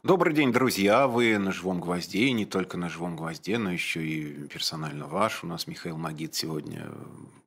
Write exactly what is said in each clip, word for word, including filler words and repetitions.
Добрый день, друзья! Вы на «Живом гвозде», и не только на «Живом гвозде», но еще и персонально ваш. У нас Михаил Магид сегодня э,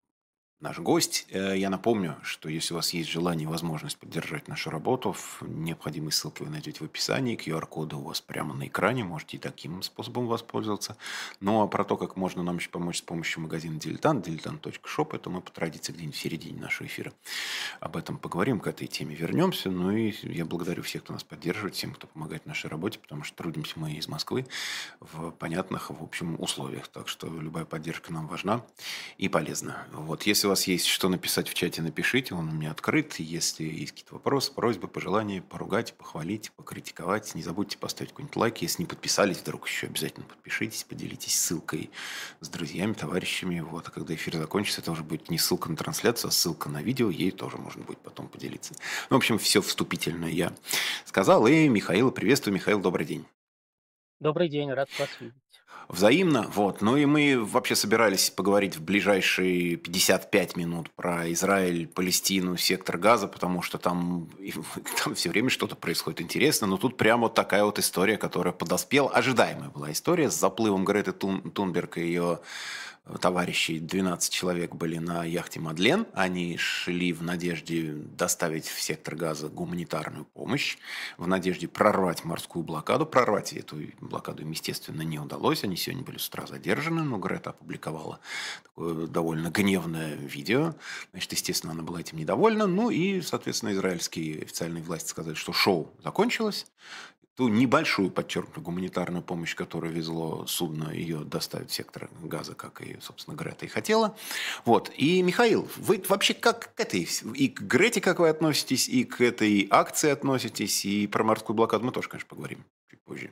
наш гость. Э, Я напомню, что если у вас есть желание и возможность поддержать нашу работу, в необходимые ссылки вы найдете в описании, Q R-коды у вас прямо на экране, можете и таким способом воспользоваться. Ну а про то, как можно нам еще помочь с помощью магазина «Дилетант», дилетант точка шоп, это мы по традиции где-нибудь в середине нашего эфира об этом поговорим, к этой теме вернемся. Ну и я благодарю всех, кто нас поддерживает, всем, кто помогает в нашей работе, потому что трудимся мы из Москвы в понятных, в общем, условиях. Так что любая поддержка нам важна и полезна. Вот. Если у вас есть что написать в чате, напишите, он у меня открыт. Если есть какие-то вопросы, просьбы, пожелания, поругать, похвалить, покритиковать, не забудьте поставить какой-нибудь лайк. Если не подписались, вдруг еще обязательно подпишитесь, поделитесь ссылкой с друзьями, товарищами. Вот. А когда эфир закончится, это уже будет не ссылка на трансляцию, а ссылка на видео, ей тоже можно будет потом поделиться. Ну, в общем, все вступительное я сказал. И Михаила приветствую. Михаил, добрый день. Добрый день, рад вас видеть. Взаимно. Вот. Ну и мы вообще собирались поговорить в ближайшие пятьдесят пять минут про Израиль, Палестину, сектор Газа, потому что там, там все время что-то происходит интересно. Но тут прямо вот такая вот история, которая подоспела. Ожидаемая была история с заплывом Греты Тун, Тунберг и ее товарищей, двенадцать человек были на яхте «Мадлен». Они шли в надежде доставить в сектор Газа гуманитарную помощь, в надежде прорвать морскую блокаду. Прорвать эту блокаду им, естественно, не удалось. Они сегодня были с утра задержаны, но Грета опубликовала такое довольно гневное видео. Значит, естественно, она была этим недовольна. Ну и, соответственно, израильские официальные власти сказали, что шоу закончилось. Ту небольшую, подчеркну, гуманитарную помощь, которую везло судно, ее доставить в сектор Газа, как и, собственно, Грета и хотела. Вот. И, Михаил, вы вообще как к этой, и к Грете как вы относитесь, и к этой акции относитесь, и про морскую блокаду мы тоже, конечно, поговорим чуть позже.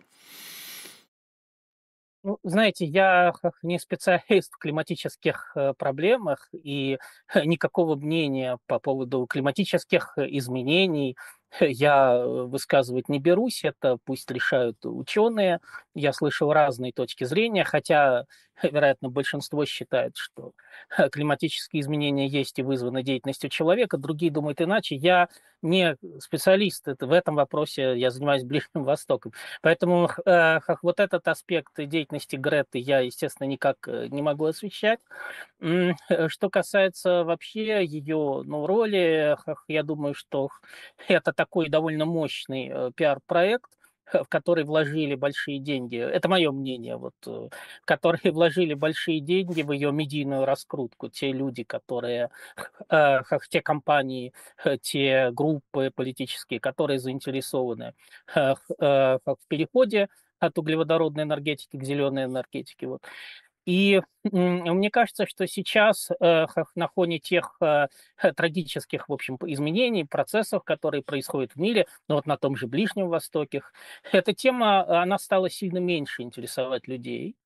Ну, знаете, я х- не специалист в климатических э, проблемах, и никакого мнения по поводу климатических э, изменений я э, высказывать не берусь. Это пусть решают ученые. Я слышал разные точки зрения, хотя, вероятно, большинство считает, что климатические изменения есть и вызваны деятельностью человека, другие думают иначе. Я не специалист это- в этом вопросе, я занимаюсь Ближним Востоком. Поэтому э, как вот этот аспект деятельности Греты я, естественно, никак э, не могу освещать. М, э, Что касается вообще ее ну, роли, хах, я думаю, что это такой довольно мощный э, пиар-проект, в который вложили большие деньги. Это мое мнение, вот, э, в который вложили большие деньги в ее медийную раскрутку. Те люди, которые, э, как те компании, э, те группы политические, которые заинтересованы э, х- э, как в переходе от углеводородной энергетики к зеленой энергетике. Вот. И м, мне кажется, что сейчас э, х- на фоне тех э, трагических, в общем, изменений, процессов, которые происходят в мире, ну вот на том же Ближнем Востоке, эта тема, она стала сильно меньше интересовать людей.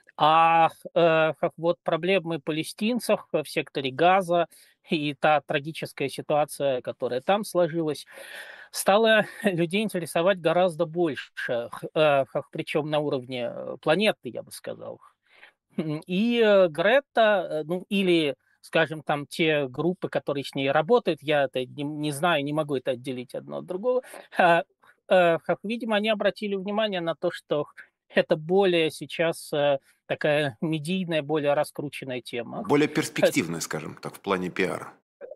А э, как вот проблемы палестинцев в секторе Газа и та трагическая ситуация, которая там сложилась, стала людей интересовать гораздо больше, э, как причем на уровне э, планеты, я бы сказал. М, И э, Грета, э, ну или, скажем, там те группы, которые с ней работают, я это не, не знаю, не могу это отделить одно от другого, а, э, как видимо, они обратили внимание на то, что это более сейчас э, такая медийная, более раскрученная тема. Более перспективная, скажем так, в плане пиара.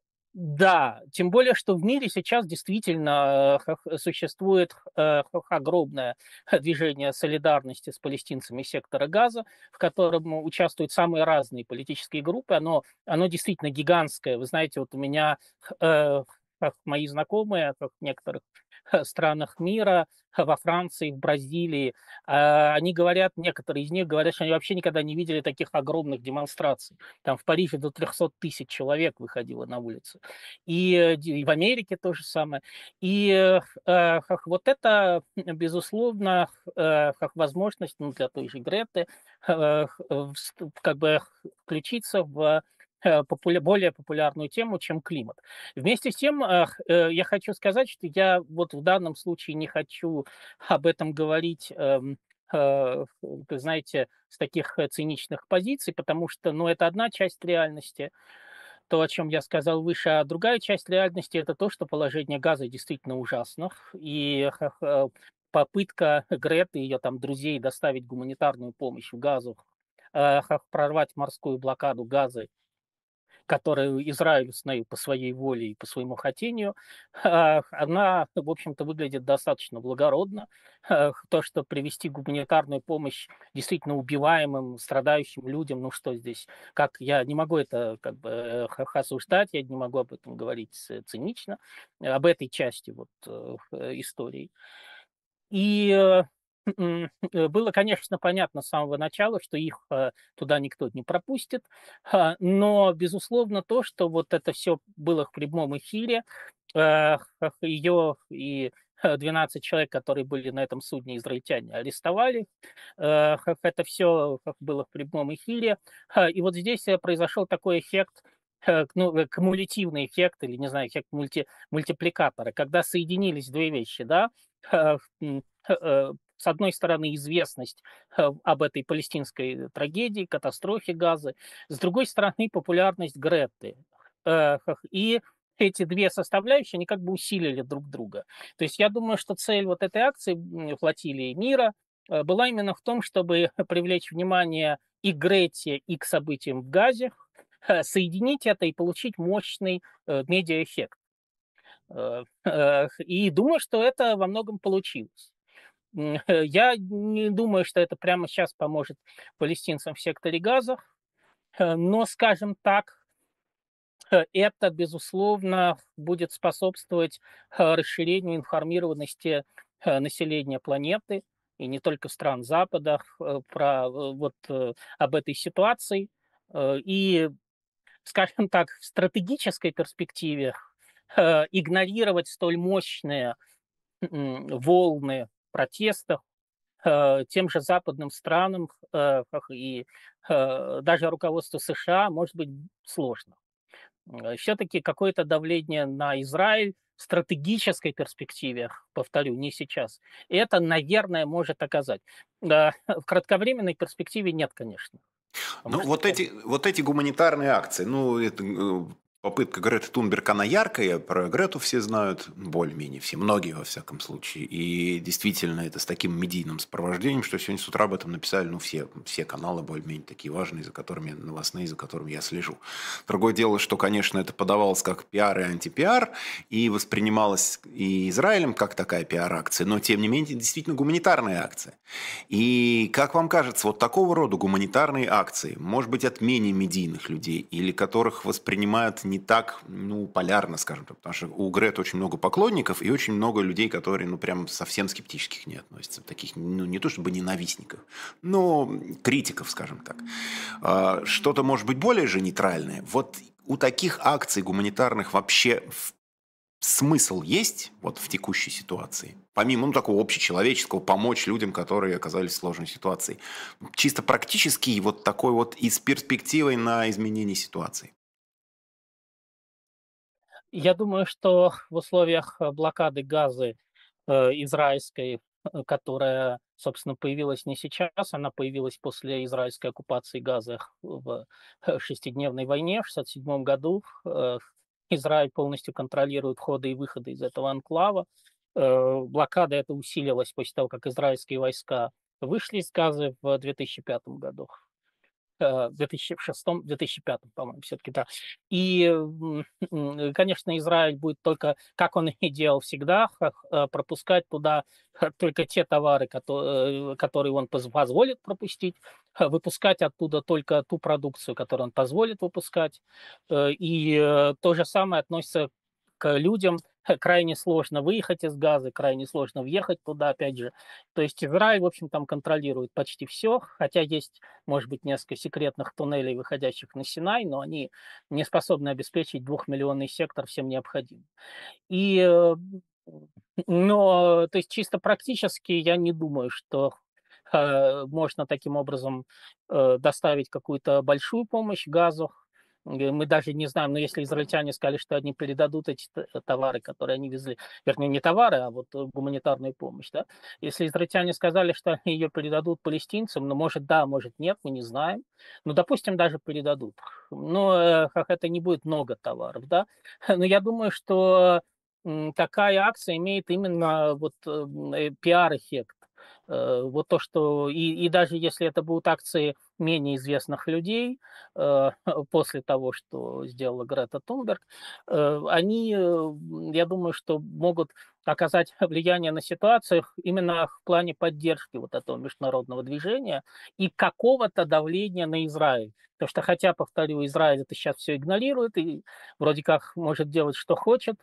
Да, тем более, что в мире сейчас действительно э, хох- существует э, хох- огромное движение солидарности с палестинцами сектора Газа, в котором участвуют самые разные политические группы. Оно, оно действительно гигантское. Вы знаете, вот у меня э, как мои знакомые как в некоторых э, странах мира, во Франции, в Бразилии, а, они говорят, некоторые из них говорят, что они вообще никогда не видели таких огромных демонстраций. Там в Париже до трехсот тысяч человек выходило на улицы. И, э, ди и в Америке то же самое. И, э, э, как вот это, безусловно, э, как возможность, ну, для той же Греты, э, х э, вст как бы включиться в, э, популя более популярную тему, чем климат. Вместе с тем, э, х э, я хочу сказать, что я вот в данном случае не хочу об этом говорить, эм, э, вы знаете, с таких, э, циничных позиций, потому что, ну, это одна часть реальности, то, о чем я сказал выше, а другая часть реальности — это то, что положение Газа действительно ужасно. И х х попытка Греты и ее там друзей доставить гуманитарную помощь в Газу, э, прорвать морскую блокаду Газы, которую Израиль установил по своей воле и по своему хотению, а, она, в общем-то, выглядит достаточно благородно. А, То, что привести гуманитарную помощь действительно убиваемым, страдающим людям, ну что здесь, как я не могу это как бы э, х- осуждать, я не могу об этом говорить ц- цинично, э, об этой части вот э, э, истории. И, э, м, э, было, конечно, понятно с самого начала, что их, э, туда никто не пропустит. Ха, но, безусловно, то, что вот это все было в прямом эфире, э, ее и, э, двенадцать человек, которые были на этом судне, израильтяне, арестовали. Э, хах это все было в прямом эфире. Ха, и вот здесь, э, произошел такой эффект, э, ну, э, кумулятивный эффект или, не знаю, эффект мульти мультипликатора, когда соединились две вещи, да. Э, м, э, с одной стороны, известность э, об этой палестинской трагедии, катастрофе Газы, с другой стороны, популярность Греты. Э, хах, И эти две составляющие, они как бы усилили друг друга. То есть я думаю, что цель вот этой акции м, «Флотилии мира» э, была именно в том, чтобы привлечь внимание и к Грете, и к событиям в Газе, э, соединить это и получить мощный э, медиаэффект. Э, э, И думаю, что это во многом получилось. М, Я не думаю, что это прямо сейчас поможет палестинцам в секторе Газа, э, но, скажем так, э, это, безусловно, будет способствовать э, расширению информированности э, населения планеты, и не только стран Запада, э, про э, вот э, об этой ситуации. Э, И, скажем так, в стратегической перспективе э, игнорировать столь мощные м, волны протестов э, тем же западным странам э, как и э, даже руководству США может быть сложно. Все-таки какое-то давление на Израиль в стратегической перспективе, повторю, не сейчас, это, наверное, может оказать. Да, в кратковременной перспективе нет, конечно. А Ну, может вот оказать. эти, вот эти гуманитарные акции, ну, это э, попытка Греты Тунберг, она яркая, про Грету все знают, более-менее все, многие во всяком случае. И действительно, это с таким медийным сопровождением, что сегодня с утра об этом написали, ну, все, все каналы более-менее такие важные, за которыми, новостные, за которыми я слежу. Другое дело, что, конечно, это подавалось как пиар и антипиар, и воспринималось и Израилем как такая пиар-акция, но, тем не менее, действительно гуманитарная акция. И как вам кажется, вот такого рода гуманитарные акции, может быть, от менее медийных людей, или которых воспринимают не так, ну, полярно, скажем так, потому что у Грет очень много поклонников и очень много людей, которые, ну, прям совсем скептически к ней относятся, таких, ну, не то чтобы ненавистников, но критиков, скажем так. А, Что-то, может быть, более же нейтральное. Вот у таких акций гуманитарных вообще в смысл есть вот в текущей ситуации? Помимо, ну, такого общечеловеческого, помочь людям, которые оказались в сложной ситуации. Чисто практически вот такой вот и с перспективой на изменение ситуации. Я думаю, что в условиях э, блокады Газы э, израильской, э, которая, собственно, появилась не сейчас, она появилась после израильской оккупации Газы в э, шестидневной войне в шестьдесят седьмом году. Э, Израиль полностью контролирует входы и выходы из этого анклава. Э, Блокада эта усилилась после того, как израильские войска вышли из Газы в две тысячи пятом году. Э, в две тысячи шестом, две тысячи пятом, по-моему, все-таки, да. И, м, м, конечно, Израиль будет только, как он и делал всегда, х- э, пропускать туда э, только те товары, кото- э, которые он поз- позволит пропустить, э, выпускать оттуда только ту продукцию, которую он позволит выпускать. Э, И э, то же самое относится к людям. Крайне сложно выехать из Газы, крайне сложно въехать туда, опять же. То есть Израиль, в общем, там контролирует почти все, хотя есть, может быть, несколько секретных туннелей, выходящих на Синай, но они не способны обеспечить двухмиллионный сектор всем необходимым. И, э, но, то есть чисто практически я не думаю, что э, можно таким образом э, доставить какую-то большую помощь газу. Э, Мы даже не знаем, но если израильтяне сказали, что они передадут эти т- товары, которые они везли, вернее, не товары, а вот э, гуманитарную помощь, да, если израильтяне сказали, что они ее передадут палестинцам, ну, может, да, может, нет, мы не знаем. Ну, допустим, даже передадут. Но э, как это не будет много товаров, да. Но я думаю, что м, такая акция имеет именно вот м, э, пиар-эффект. Э, Вот то, что и, и даже если это будут акции менее известных людей, э, после того, что сделала Грета Тунберг, э, они, э, м, я думаю, что могут оказать влияние на ситуациях именно в плане поддержки вот этого международного движения и какого-то давления на Израиль. Потому что, хотя, повторю, Израиль это сейчас все игнорирует и вроде как может делать, что хочет,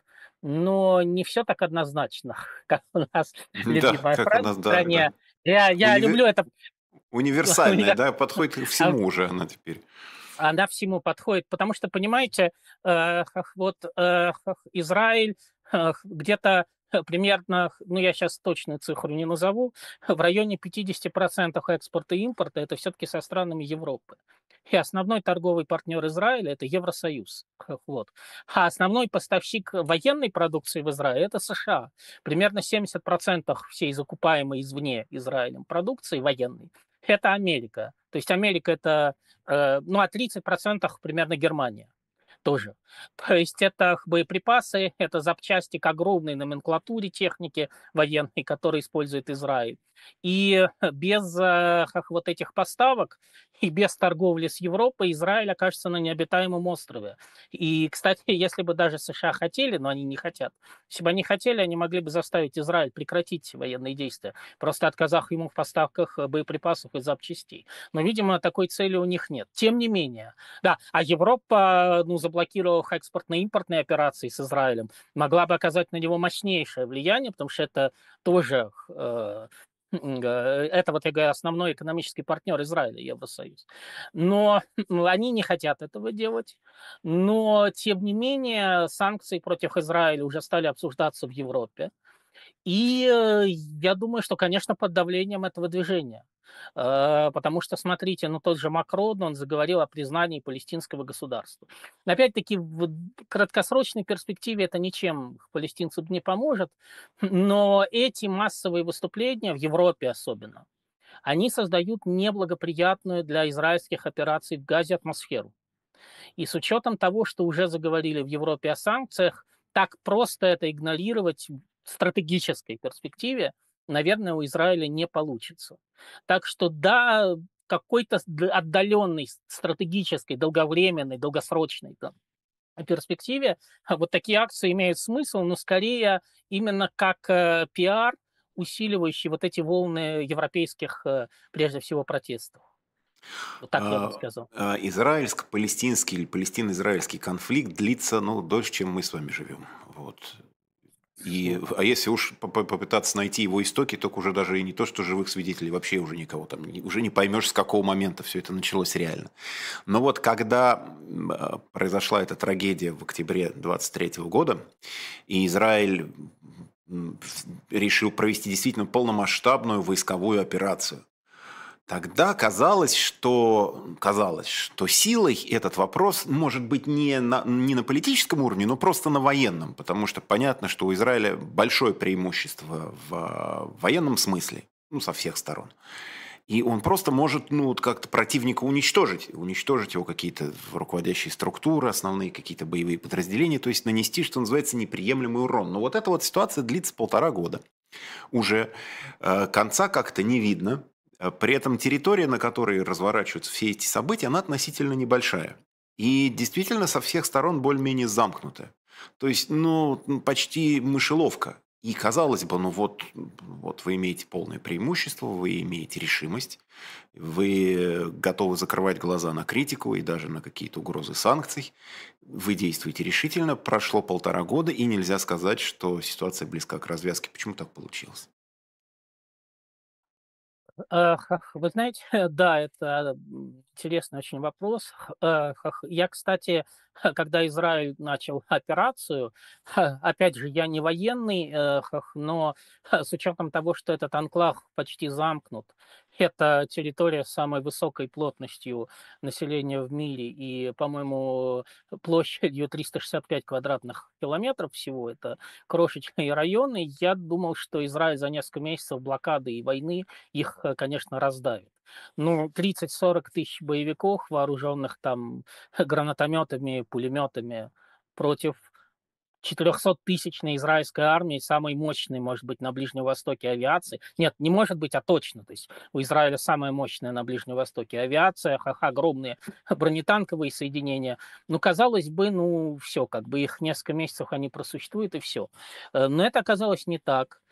но не все так однозначно, как у нас Да, любимая как фраза она, в да, да. стране. Я я Универ- люблю это Универсальная, да, подходит ко а, всему уже она теперь. она всему подходит, потому что, понимаете, э, хах, вот э, хах, Израиль э, где-то э, примерно, ну я сейчас точную цифру не назову, в районе пятьдесят процентов экспорта и импорта это все-таки со странами Европы. И основной торговый партнер Израиля это Евросоюз. Хах, Вот. А основной поставщик военной продукции в Израиле это США. Примерно семьдесят процентов всей закупаемой извне Израилем продукции военной это Америка. То есть Америка это Э, ну, а тридцать процентов примерно Германия тоже. То есть это боеприпасы, это запчасти к огромной номенклатуре техники военной, которую использует Израиль. И без э, как вот этих поставок и без торговли с Европой Израиль окажется на необитаемом острове. И, кстати, если бы даже США хотели, но они не хотят, если бы они хотели, они могли бы заставить Израиль прекратить военные действия, просто отказав ему в поставках э, боеприпасов и запчастей. Но, видимо, такой цели у них нет. Тем не менее, да, а Европа, ну, заблокировав экспортно-импортные операции с Израилем, могла бы оказать на него мощнейшее влияние, потому что это тоже, э, м, э, это вот, я говорю, основной экономический партнер Израиля, Евросоюз. Но ну, они не хотят этого делать. Но, тем не менее, санкции против Израиля уже стали обсуждаться в Европе. И, э, я думаю, что, конечно, под давлением этого движения. Э, потому что, смотрите, ну, тот же Макрон, он заговорил о признании палестинского государства. Но опять-таки, в краткосрочной перспективе это ничем палестинцам не поможет, но эти массовые выступления, в Европе особенно, они создают неблагоприятную для израильских операций в Газе атмосферу. И с учетом того, что уже заговорили в Европе о санкциях, так просто это игнорировать в стратегической перспективе, наверное, у Израиля не получится. Так что да, какой-то отдаленной стратегической, долговременной, долгосрочной там, перспективе вот такие акции имеют смысл, но скорее именно как э, пиар, усиливающий вот эти волны европейских, э, прежде всего, протестов. Вот так я бы А, сказал. а, Израильско-палестинский или палестино-израильский конфликт длится, ну, дольше, чем мы с вами живем. Вот. И, а если уж по- по- попытаться найти его истоки, только уже даже и не то, что живых свидетелей, вообще уже никого там, не- уже не поймешь, с какого момента все это началось реально. Но вот когда м, а, произошла эта трагедия в октябре двадцать третьего года, и Израиль м, решил провести действительно полномасштабную войсковую операцию, тогда казалось, что, казалось, что силой этот вопрос может быть не на, не на политическом уровне, но просто на военном, потому что понятно, что у Израиля большое преимущество в а, военном смысле, ну, со всех сторон. И он просто может, ну, вот как-то противника уничтожить, уничтожить его какие-то руководящие структуры, основные какие-то боевые подразделения, то есть нанести, что называется, неприемлемый урон. Но вот эта вот ситуация длится полтора года. Уже э, конца как-то не видно. Э, При этом территория, на которой разворачиваются все эти события, она относительно небольшая. И действительно со всех сторон более-менее замкнутая. То есть, ну, м, почти мышеловка. И казалось бы, ну вот, вот вы имеете полное преимущество, вы имеете решимость, вы готовы закрывать глаза на критику и даже на какие-то угрозы санкций, вы действуете решительно, прошло полтора года, и нельзя сказать, что ситуация близка к развязке. Почему так получилось? Э, хах, вы знаете, да, это, м, интересный очень вопрос. Х э, хах, я, кстати, когда Израиль начал операцию, опять же, я не военный, э, хах, но с учетом того, что этот анклав почти замкнут, это территория с самой высокой плотностью населения в мире и, по-моему, площадью триста шестьдесят пять квадратных километров всего, это крошечные районы. Я думал, что Израиль за несколько месяцев блокады и войны их, э, конечно, раздавит. Ну, тридцать-сорок тысяч боевиков, вооруженных там гранатометами, пулеметами против четырехсоттысячной израильской армии, самой мощной, может быть, на Ближнем Востоке авиации. Нет, не может быть, а точно. То есть у Израиля самая мощная на Ближнем Востоке авиация, ха-ха, огромные бронетанковые соединения. Ну, казалось бы, ну, все, как бы их несколько месяцев они просуществуют, и все. Но это оказалось не так.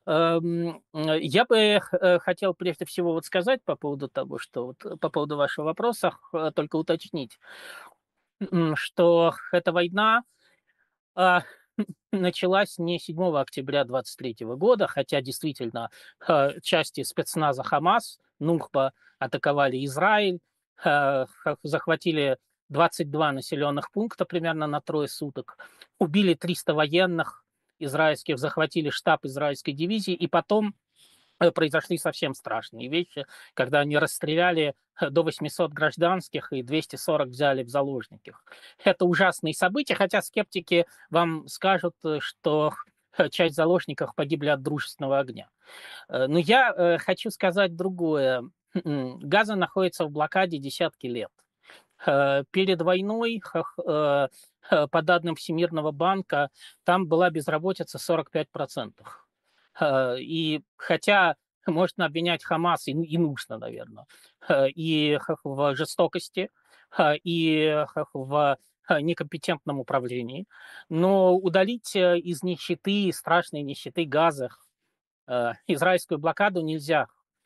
Эм, э, Я бы э, хотел прежде всего вот сказать по поводу того, что вот, э, по поводу вашего вопроса, х- только уточнить, м, что эта война а, началась не седьмого октября двадцать третьего года, хотя действительно э, части спецназа Хамас, Нухба, атаковали Израиль, э, х- захватили двадцать два населенных пункта примерно на трое суток, убили триста военных израильских, захватили штаб израильской дивизии, и потом э, произошли совсем страшные вещи, когда они расстреляли э, до восьмисот гражданских и двести сорок взяли в заложники. Это ужасные события, хотя скептики вам скажут, э, что э, часть заложников погибли от дружественного огня. Э, Но я э, хочу сказать другое. Газа находится в блокаде десятки лет. Э, Перед войной, хах, э, э, по данным Всемирного банка, там была безработица сорок пять процентов. Э, И хотя можно обвинять Хамас, и, и нужно, наверное, э, и хах, в жестокости, э, и хах, в э, некомпетентном управлении, но удалить э, из нищеты, страшной нищеты Газа, э, израильскую блокаду нельзя.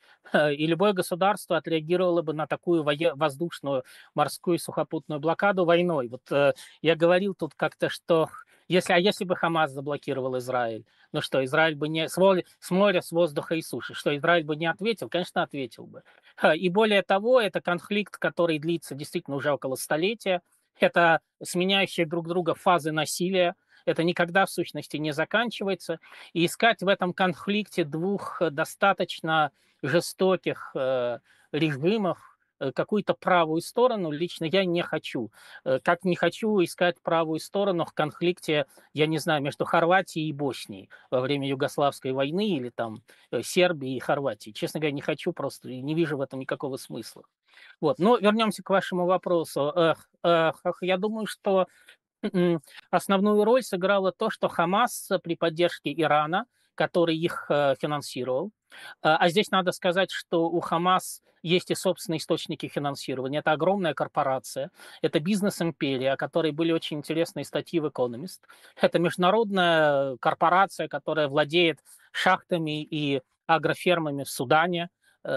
И любое государство отреагировало бы на такую вое- воздушную, морскую, сухопутную блокаду войной. Вот э, я говорил тут как-то, что если, а если бы Хамас заблокировал Израиль, ну что, Израиль бы не с, воли- с моря, с воздуха и суши, что Израиль бы не ответил? Конечно, ответил бы. Ха, И более того, это конфликт, который длится действительно уже около столетия. Это сменяющие друг друга фазы насилия. Это никогда в сущности не заканчивается. И искать в этом конфликте двух э, достаточно жестоких э, режимов э, какую-то правую сторону лично я не хочу. Э, Как не хочу искать правую сторону в конфликте, я не знаю, между Хорватией и Боснией во время Югославской войны или там э, Сербии и Хорватии. Честно говоря, не хочу просто и не вижу в этом никакого смысла. Вот. Но вернемся к вашему вопросу. Эх, эх, эх, я думаю, что М, основную роль сыграло то, что Хамас э, при поддержке Ирана, который их э, финансировал, а а здесь надо сказать, что у Хамас есть и собственные источники финансирования. Это огромная корпорация, это бизнес-империя, о которой были очень интересные статьи в Economist. Это международная корпорация, которая владеет шахтами и агрофермами в Судане,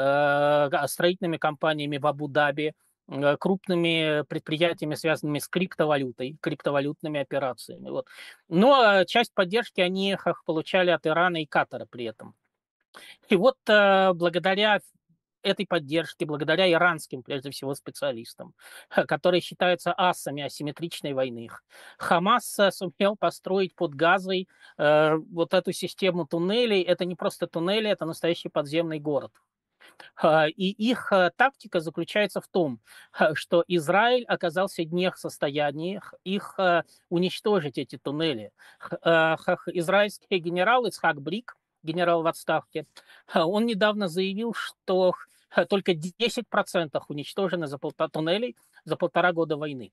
э, строительными компаниями в Абу-Даби, э, крупными предприятиями, связанными с криптовалютой, криптовалютными операциями. Вот. Но э, часть поддержки они хах, получали от Ирана и Катара при этом. И вот э, благодаря этой поддержке, благодаря иранским, прежде всего, специалистам, которые считаются асами асимметричной войны, Хамас э, сумел построить под Газой э, вот эту систему туннелей. Это не просто туннели, это настоящий подземный город. А, И их э, тактика заключается в том, ха, что Израиль оказался не в состоянии их э, уничтожить, эти туннели. Х- э, х- Израильский генерал Ицхак Брик, генерал в отставке, ха, он недавно заявил, что х, только десять процентов уничтожены за полтора туннелей за полтора года войны.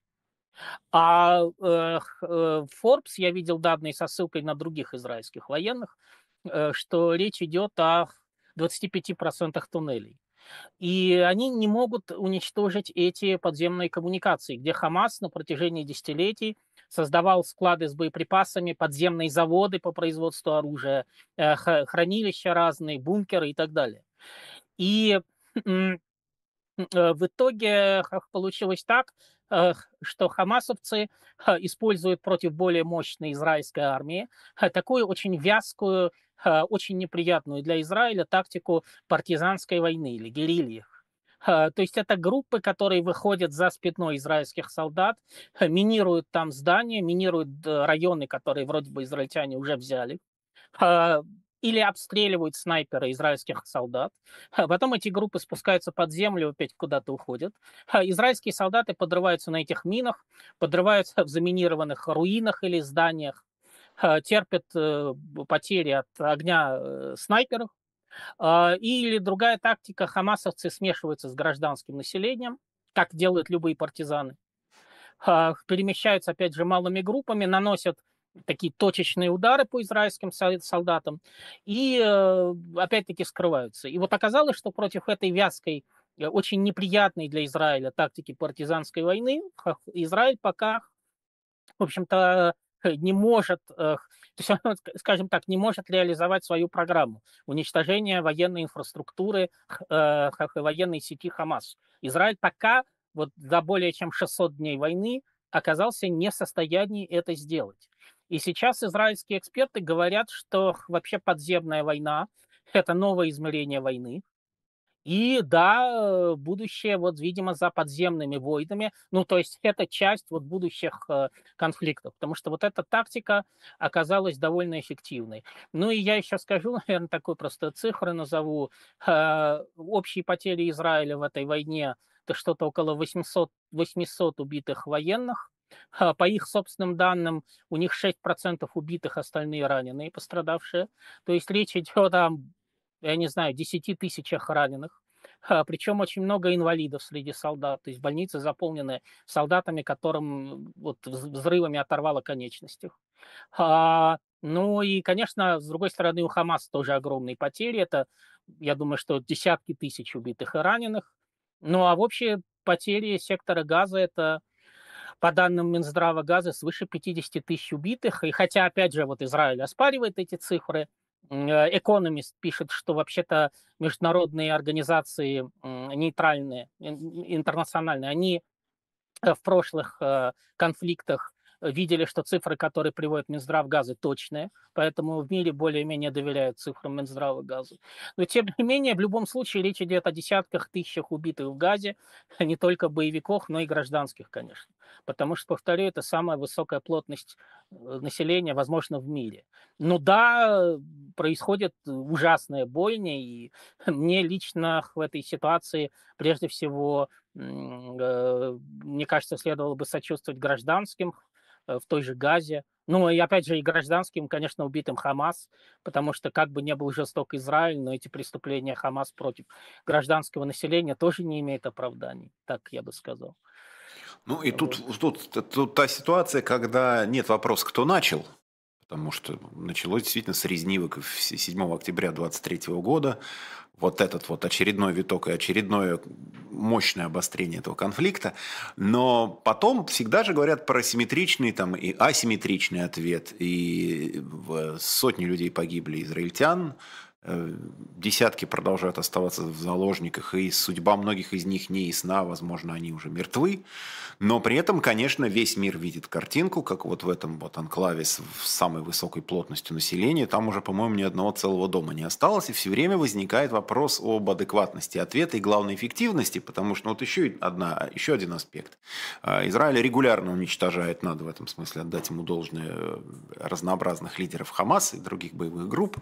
А э, х- э, Forbes, я видел данные со ссылкой на других израильских военных, э, что речь идет о двадцати пяти процентах туннелей. И они не могут уничтожить эти подземные коммуникации, где Хамас на протяжении десятилетий создавал склады с боеприпасами, подземные заводы по производству оружия, э, х- хранилища разные, бункеры и так далее. И м, э, в итоге х- получилось так, э, что хамасовцы х, используют против более мощной израильской армии х, такую очень вязкую, х, очень неприятную для Израиля тактику партизанской войны или герильи. Ха, То есть это группы, которые выходят за спиной израильских солдат, х, минируют там здания, минируют э, районы, которые вроде бы израильтяне уже взяли, а, или обстреливают снайперы израильских солдат. А Потом эти группы спускаются под землю, опять куда-то уходят. А Израильские солдаты подрываются на этих минах, подрываются в заминированных руинах или зданиях, а, терпят э, потери от огня э, снайперов. А, Или другая тактика, хамасовцы смешиваются с гражданским населением, как делают любые партизаны, а, перемещаются, опять же, малыми группами, наносят такие точечные удары по израильским со- солдатам и э, опять-таки скрываются. И вот оказалось, что против этой вязкой, э, очень неприятной для Израиля тактики партизанской войны ха- Израиль пока, в общем-то, э, не может, э, то есть, он, ск- скажем так, не может реализовать свою программу уничтожения военной инфраструктуры, х- э, х- военной сети Хамас. Израиль пока, вот за более чем шестьсот дней войны, оказался не в состоянии это сделать. И сейчас израильские эксперты говорят, что вообще подземная война — это новое измерение войны, и да, э, будущее, вот, видимо, за подземными войнами. Ну, то есть это часть вот будущих э, конфликтов, потому что вот эта тактика оказалась довольно эффективной. Ну и я еще скажу, наверное, такую просто цифры назову. Э, Общие потери Израиля в этой войне — это что-то около восемьсот, восемьсот убитых военных. А, По их собственным данным, у них шесть процентов убитых, остальные раненые, пострадавшие. То есть речь идет о, я не знаю, десяти тысячах раненых. А, Причем очень много инвалидов среди солдат. То есть больницы заполнены солдатами, которым вот вз- взрывами оторвало конечности. А, ну и, конечно, с другой стороны, у Хамас тоже огромные потери. Это, я думаю, что десятки тысяч убитых и раненых. Ну а в общей потери сектора Газа — это, по данным Минздрава, Газа свыше пятидесяти тысяч убитых. И хотя, опять же, вот Израиль оспаривает эти цифры, м, э, Economist пишет, что вообще-то международные организации, м, нейтральные, ин- интернациональные, они э, в прошлых э, конфликтах э, видели, что цифры, которые приводит Минздрав Газы, точные, поэтому в мире более-менее доверяют цифрам Минздрава Газы. Но тем не менее, в любом случае речь идет о десятках тысячах убитых в Газе, не только боевиков, но и гражданских, конечно. Потому что, повторю, это самая высокая плотность э, населения, возможно, в мире. Ну да, происходит ужасная бойня, и мне лично в этой ситуации прежде всего, М, э, мне кажется, следовало бы сочувствовать гражданским э, в той же Газе. Ну и опять же и гражданским, конечно, убитым Хамас, потому что как бы не был жесток Израиль, но эти преступления Хамас против гражданского населения тоже не имеют оправданий, так я бы сказал. Ну и тут, Вот. тут, тут та ситуация, когда нет вопроса, кто начал, потому что началось действительно с резнивок седьмого октября двадцать третьего года. Вот этот вот очередной виток и очередное мощное обострение этого конфликта. Но потом всегда же говорят про симметричный там, и асимметричный ответ. И в- сотни людей погибли, израильтян, э, десятки продолжают оставаться в заложниках, и судьба многих из них не ясна, возможно, они уже мертвы. Но при этом, конечно, весь мир видит картинку, как вот в этом вот анклаве с в самой высокой плотностью населения, там уже, по-моему, ни одного целого дома не осталось, и все время возникает вопрос об адекватности ответа и, главной, эффективности, потому что ну, вот еще, одна, еще один аспект. А, Израиль регулярно уничтожает, надо в этом смысле отдать ему должное, э, разнообразных лидеров Хамаса и других боевых групп,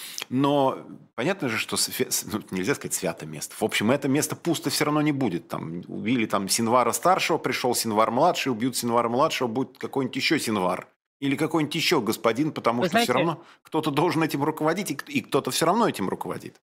но понятно же, что свя- с- ну, нельзя сказать свято место. В общем, это место пусто все равно не будет. Там убили там Синвара старшего, пришел Синвар младший, убьют Синвара младшего, будет какой-нибудь еще Синвар. Или какой-нибудь еще господин, потому Вы что все знаете, равно кто-то должен этим руководить, и к- и кто-то все равно этим руководит.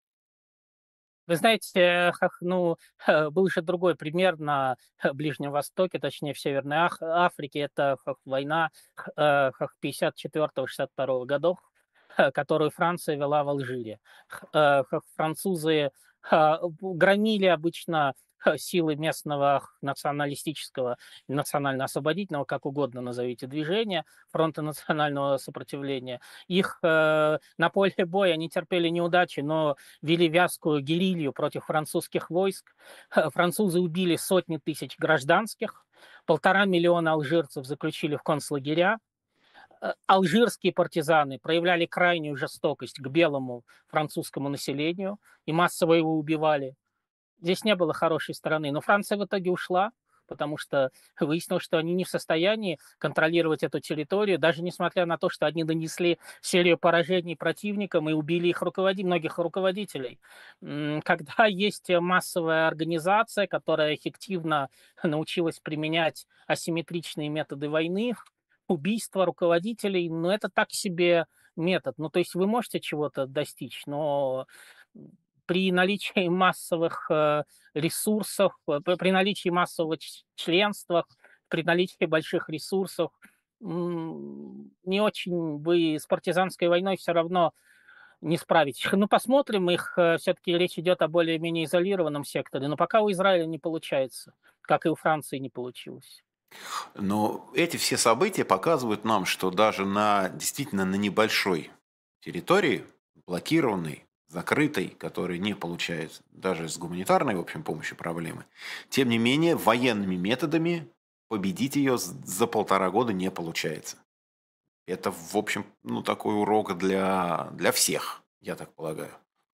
Вы знаете, хах, ну, был же другой пример на Ближнем Востоке, точнее в Северной Ах- Африке. Это хах, война х- э, хах, пятьдесят четвёртого — шестьдесят второго годов, х, которую Франция вела в Алжире. Х- э, хах, Французы ха, б- громили обычно ха, силы местного х, националистического, национально-освободительного, как угодно назовите, движения, фронта национального сопротивления. Их э, на поле боя они терпели неудачи, но вели вязкую герилью против французских войск. Французы убили сотни тысяч гражданских, полтора миллиона алжирцев заключили в концлагеря. Э, Алжирские партизаны проявляли крайнюю жестокость к белому французскому населению и массово его убивали. Здесь не было хорошей стороны. Но Франция в итоге ушла, потому что выяснилось, что они не в состоянии контролировать эту территорию, даже несмотря на то, что они нанесли серию поражений противникам и убили их руководи, многих руководителей. М, Когда есть массовая организация, которая эффективно научилась применять асимметричные методы войны, убийство руководителей, ну, это так себе метод. Ну, то есть вы можете чего-то достичь, но при наличии массовых э, ресурсов, э, п- при наличии массового ч- членства, при наличии больших ресурсов, м, не очень вы с партизанской войной все равно не справитесь. Ну, посмотрим, их все-таки речь идет о более-менее изолированном секторе, но пока у Израиля не получается, как и у Франции не получилось. Но эти все события показывают нам, что даже на действительно на небольшой территории, блокированной, закрытой, которая не получает даже с гуманитарной, в общем, помощью проблемы, тем не менее, военными методами победить ее з- за полтора года не получается. Это, в общем, ну, такой урок для, для всех, я так полагаю.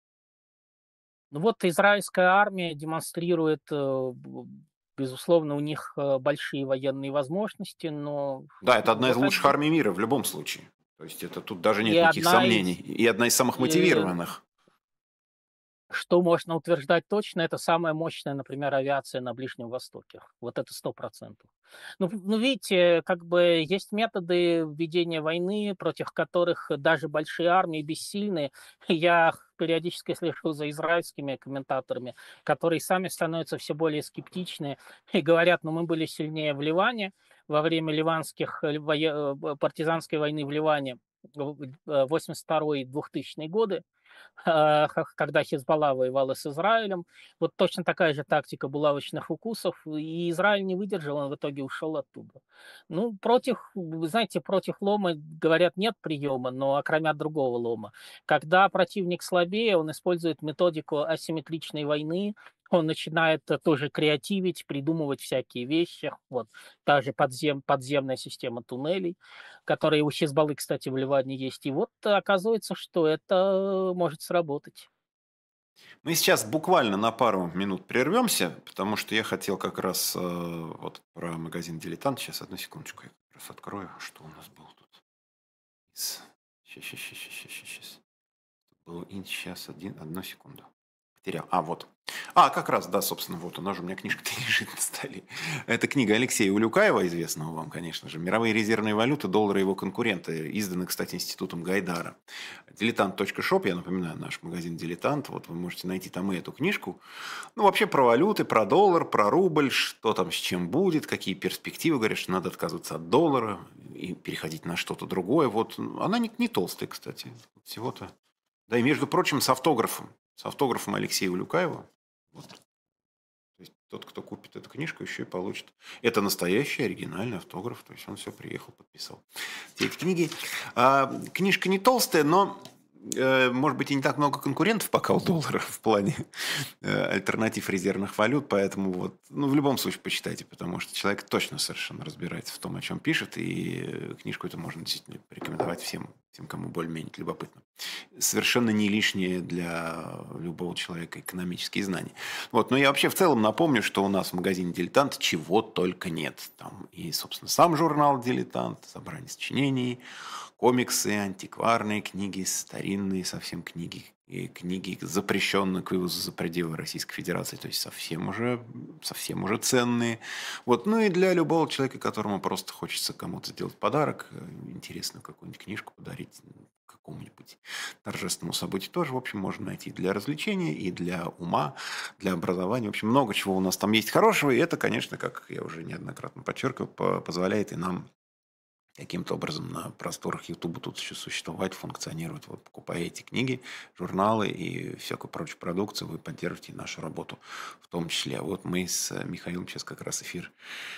Ну вот израильская армия демонстрирует, э, б- безусловно, у них э, большие военные возможности, но Да, это одна из вот лучших они армий мира в любом случае. То есть это тут даже и нет никаких одна сомнений. из И одна из самых и мотивированных. что можно утверждать точно, это самая мощная, например, авиация на Ближнем Востоке. Вот это сто процентов. Ну, в- ну, видите, как бы есть методы ведения войны, против которых даже большие армии бессильны. Я периодически слежу за израильскими комментаторами, которые сами становятся все более скептичны и говорят, ну, мы были сильнее в Ливане во время ливанских э, вое- э, партизанской войны в Ливане в э, восемьдесят второй двухтысячные годы, а, х- когда Хизбалла воевала с Израилем. Вот точно такая же тактика булавочных укусов, и Израиль не выдержал, он в итоге ушел оттуда. Ну, против, вы знаете, против лома, говорят, нет приема, но окромя другого лома. Когда противник слабее, он использует методику асимметричной войны, он начинает э, тоже креативить, придумывать всякие вещи. Вот, та же подзем, подземная система туннелей, которые у Хизбаллы, кстати, в Ливане есть. И вот э, оказывается, что это может сработать. Мы сейчас буквально на пару минут прервемся, потому что я хотел как раз э, вот про магазин «Дилетант». Сейчас, одну секундочку, я как раз открою, что у нас было тут. Сейчас, сейчас, сейчас, сейчас, сейчас. Был ин, сейчас, один, одну секунду. Потерял. А, вот. А, как раз, да, собственно, вот она же у меня книжка-то лежит на столе. Это книга Алексея Улюкаева, известного вам, конечно же. «Мировые резервные валюты, доллары и его конкуренты». Изданы, кстати, Институтом Гайдара. дилетант точка шоп, я напоминаю, наш магазин «Дилетант». Вот вы можете найти там и эту книжку. Ну, вообще про валюты, про доллар, про рубль, что там с чем будет, какие перспективы. Говорят, что надо отказываться от доллара и переходить на что-то другое. Вот она не, не толстая, кстати. Всего-то. Да, и, между прочим, с автографом. С автографом Алексея Улюкаева. Вот. То есть тот, кто купит эту книжку, еще и получит. Это настоящий оригинальный автограф. То есть он все приехал, подписал. Все эти книги. А, книжка не толстая, но, э, может быть, и не так много конкурентов пока у доллара в плане э, альтернатив резервных валют. Поэтому вот, ну, в любом случае почитайте, потому что человек точно совершенно разбирается в том, о чем пишет. И э, книжку эту можно действительно порекомендовать всем, всем, кому более-менее любопытно. Совершенно не лишние для любого человека экономические знания. Вот. Но я вообще в целом напомню, что у нас в магазине «Дилетант» чего только нет. Там и, собственно, сам журнал «Дилетант», собрание сочинений, комиксы, антикварные книги, старинные совсем книги, и книги, запрещенные к вывозу за пределы Российской Федерации, то есть совсем уже, совсем уже ценные. Вот. Ну и для любого человека, которому просто хочется кому-то сделать подарок, э, интересную какую-нибудь книжку подарить какому-нибудь торжественному событию, тоже, в общем, можно найти для развлечения и для ума, для образования. В общем, много чего у нас там есть хорошего, и это, конечно, как я уже неоднократно подчеркивал, по- позволяет и нам каким-то образом на просторах Ютуба тут еще существовать, функционировать. Вот покупая эти книги, журналы и всякую прочую продукцию, вы поддержите нашу работу в том числе. А вот мы с Михаилом сейчас как раз эфир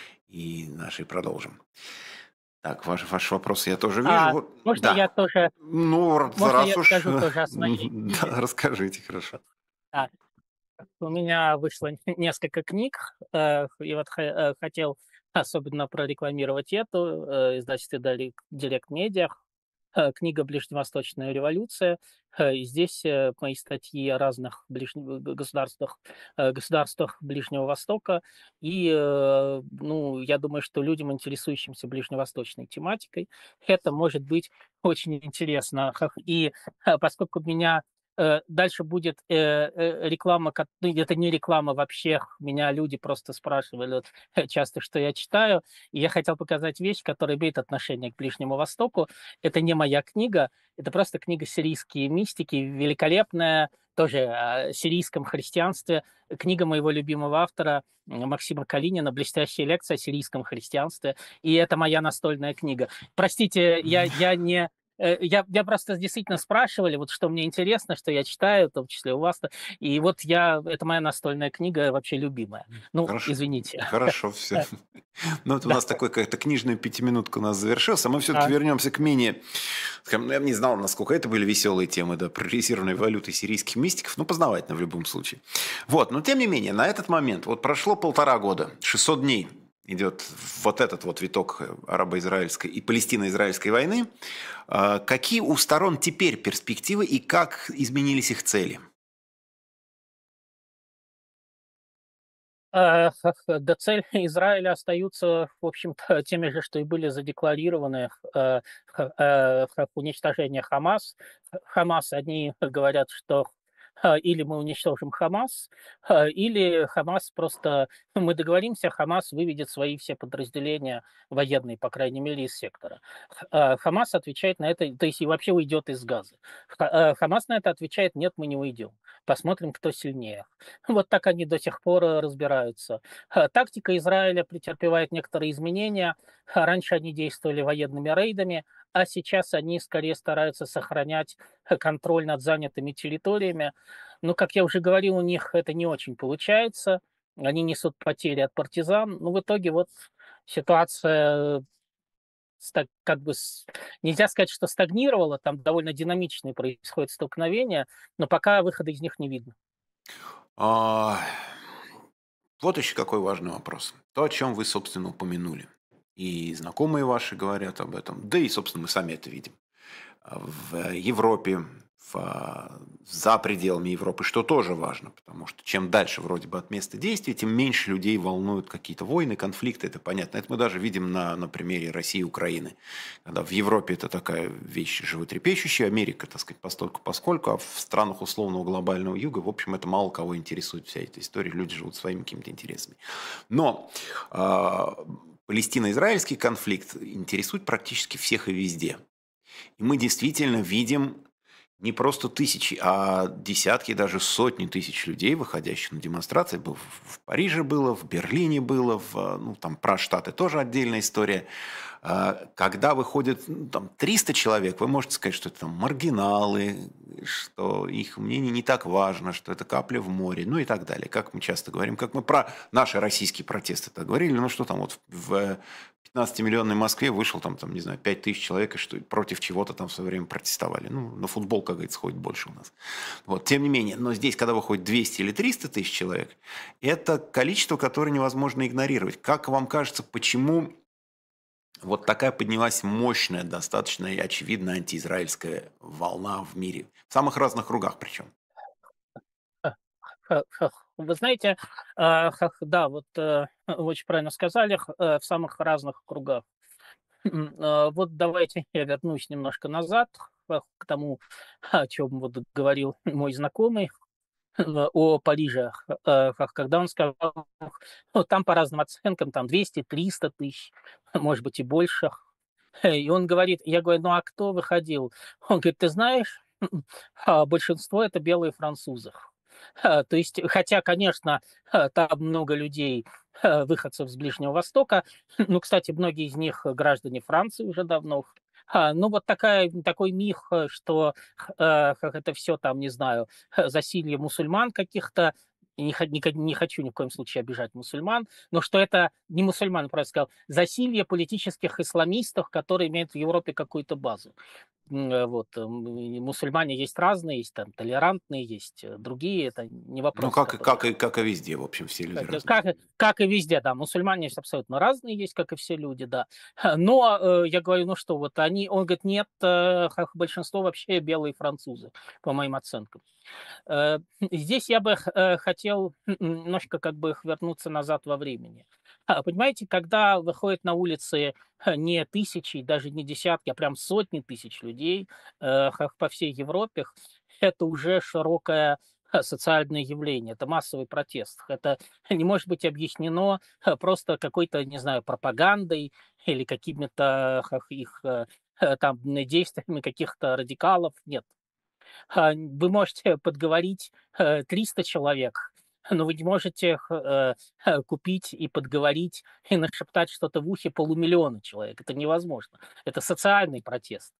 и наши продолжим. Так, ваш, ваш вопрос я тоже вижу. А Вот, можно да. я тоже, Ну, р- можно раз я уж, скажу тоже о своей да, книге? расскажите, хорошо. А, у меня вышло несколько книг, э, и вот х- э, хотел особенно прорекламировать эту, э, издательстве Директ Медиа, э, книга «Ближневосточная революция». Э, И здесь э, мои статьи о разных ближне- г- государствах, э, государствах Ближнего Востока. И, э, ну, я думаю, что людям, интересующимся ближневосточной тематикой, это может быть очень интересно. Хах- И э, поскольку меня э, дальше будет э, э, реклама, кот- ну, это не реклама вообще, меня люди просто спрашивали вот, часто, что я читаю, и я хотел показать вещь, которая имеет отношение к Ближнему Востоку. Это не моя книга, это просто книга «Сирийские мистики», великолепная, тоже о сирийском христианстве. Книга моего любимого автора Максима Калинина «Блестящая лекция о сирийском христианстве». И это моя настольная книга. Простите, я, я не... э, Я, я просто действительно спрашивали, вот что мне интересно, что я читаю, в том числе у вас-то. И вот я, это моя настольная книга, вообще любимая. Ну, Хорошо, извините. хорошо, все. Э, Ну, вот у Да. нас такой какая-то книжная пятиминутка у нас завершилась, а мы все-таки А, вернемся к менее, скажем, ну, я бы не знал, насколько это были веселые темы, да, про резервной валюты сирийских мистиков, ну, познавательно в любом случае. Вот, но тем не менее, на этот момент, вот прошло полтора года, шестьсот дней идет вот этот вот виток арабо-израильской и палестино-израильской войны. А какие у сторон теперь перспективы и как изменились их цели? А, х х Да, цель Израиля остаются, в общем-то, теми же, что и были задекларированы, э, х э, х уничтожение Хамас. Х Хамас, одни говорят, что, ха, или мы уничтожим Хамас, ха, или Хамас просто мы договоримся, Хамас выведет свои все подразделения военные, по крайней мере, из сектора. Х а, Хамас отвечает на это, то есть и вообще уйдет из Газы. Ха э, Хамас на это отвечает: "Нет, мы не уйдем. Посмотрим, кто сильнее". Вот так они до сих пор э, разбираются. Ха, Тактика Израиля претерпевает некоторые изменения. Ха, Раньше они действовали военными рейдами, а сейчас они скорее стараются сохранять э, контроль над занятыми территориями. Но, как я уже говорил, у них это не очень получается. Они несут потери от партизан. Но в итоге вот ситуация ста- как бы с- нельзя сказать, что стагнировала, там довольно динамичные происходят столкновения, но пока выхода из них не видно. А, Вот еще какой важный вопрос. То, о чем вы, собственно, упомянули. И знакомые ваши говорят об этом, да и, собственно, мы сами это видим. А В Европе, в, а, за пределами Европы, что тоже важно, потому что чем дальше вроде бы от места действия, тем меньше людей волнуют какие-то войны, конфликты, это понятно. Это мы даже видим на, на примере России и Украины. Когда в Европе это такая вещь животрепещущая, Америка, так сказать, постольку поскольку, а в странах условного глобального юга, в общем, это мало кого интересует вся эта история, люди живут своими какими-то интересами. Но а, Палестино-израильский конфликт интересует практически всех и везде. И мы действительно видим не просто тысячи, а десятки, даже сотни тысяч людей, выходящих на демонстрации. Был В в Париже было, в Берлине было, в, ну, там про Штаты тоже отдельная история. А, Когда выходит ну, там, триста человек, вы можете сказать, что это там маргиналы, что их мнение не так важно, что это капля в море, ну и так далее. Как мы часто говорим, как мы про наши российские протесты так говорили, ну что там вот в пятнадцатимиллионной Москве вышел там, там, не знаю, пять тысяч человек, и что против чего-то там в свое время протестовали. Ну, на футбол, как говорится, ходит больше у нас. Вот, тем не менее, но здесь, когда выходит двести или триста тысяч человек, это количество, которое невозможно игнорировать. Как вам кажется, почему вот такая поднялась мощная, достаточно и очевидно антиизраильская волна в мире? В самых разных кругах причем. Ха ха хах. Вы знаете, а, хах да, вот, э, вы очень правильно сказали, х э, в самых разных кругах. М, а, вот давайте я вернусь немножко назад, х к тому, о чем вот говорил мой знакомый, э, о Париже, х э, хах когда он сказал, ну, там по разным оценкам, там двести триста тысяч, может быть, и больше. Э, И он говорит, я говорю: "Ну, а кто выходил?" Он говорит: "Ты знаешь, а, большинство- это белые французы". Ха, то есть, хотя, конечно, ха, там много людей, ха, выходцев с Ближнего Востока. Ну, кстати, многие из них граждане Франции уже давно. А, ну, вот такая, такой миф, э, что х- э, как это все там, не знаю, засилье мусульман каких-то. Не, хо- не, ко- не хочу ни в коем случае обижать мусульман, но что это не мусульман, просто сказал, засилье политических исламистов, которые имеют в Европе какую-то базу. М, э, вот, м, и мусульмане есть разные, есть там толерантные, есть э, другие, это не Ну, вопрос, как, и- который... как, и, как и везде, в общем, все люди Как, э, разные. как, и- как и везде, да, мусульмане есть абсолютно разные, есть, как и все люди, да. Но э, я говорю, ну что, вот они, он говорит, нет, э, ха- большинство вообще белые французы, по моим оценкам. Э, Здесь я бы х- э, хотел немножко как бы вернуться назад во времени. А, Понимаете, когда выходят на улицы э, не тысячи, даже не десятки, а прям сотни тысяч людей э, ха- по всей Европе, это уже широкое э, социальное явление, это массовый протест. Это не может быть объяснено э, просто какой-то, не знаю, пропагандой или какими-то ха- их э, э, там действиями каких-то радикалов. Нет, А, Вы можете подговорить э, триста человек, но вы не можете э, э, купить и подговорить и нашептать что-то в ухе полумиллиона человек. Это невозможно. Это социальный протест.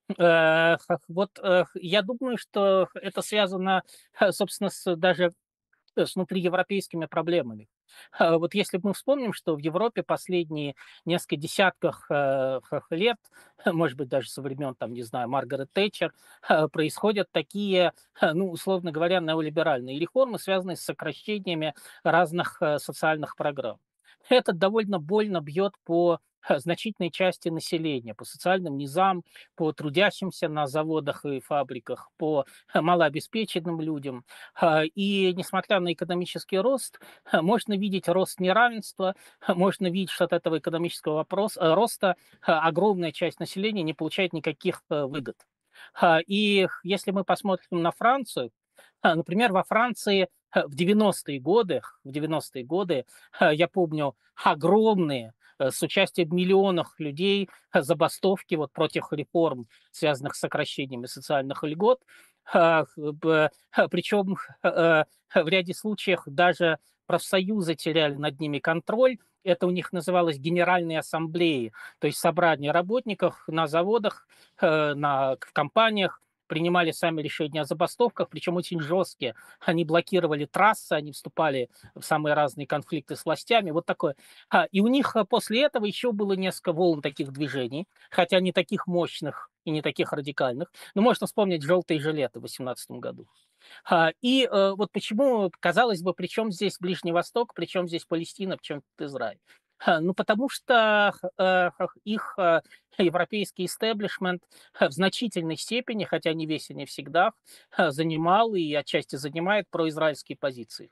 Э, х- Вот э, я думаю, что это связано, э, собственно, с даже э, с внутриевропейскими проблемами. А, Вот если мы вспомним, что в Европе последние несколько десятков э, х- лет, может быть, даже со времен, там, не знаю, Маргарет Тэтчер, э, происходят такие, э, ну, условно говоря, неолиберальные реформы, связанные с сокращениями разных э, социальных программ. Это довольно больно бьет по э, значительной части населения, по социальным низам, по трудящимся на заводах и фабриках, по э, малообеспеченным людям. А, И несмотря на экономический рост, а, можно видеть рост неравенства, а, можно видеть, что от этого экономического вопрос, э, роста а, огромная часть населения не получает никаких э, выгод. А, И если мы посмотрим на Францию, а, например, во Франции э, в девяностые годы, в девяностые годы, э, я помню, огромные э, с участием миллионов людей э, забастовки вот против реформ, связанных с сокращениями социальных льгот. А, х- б- х- Причем э, в ряде случаев даже профсоюзы теряли над ними контроль. Это у них называлось Генеральные ассамблеи, то есть собрание работников на заводах, э, на, в компаниях, принимали сами решения о забастовках, причем очень жесткие. Они блокировали трассы, они вступали в самые разные конфликты с властями. Вот такое. А, и у них а, после этого еще было несколько волн таких движений, хотя не таких мощных и не таких радикальных. Но можно вспомнить «желтые жилеты» в две тысячи восемнадцатом году. А, И э, вот почему, казалось бы, при чем здесь Ближний Восток, при чем здесь Палестина, при чем тут Израиль? Ха, Ну, потому что э, их э, европейский истеблишмент э, в значительной степени, хотя не весь и не всегда, э, занимал и отчасти занимает произраильские позиции.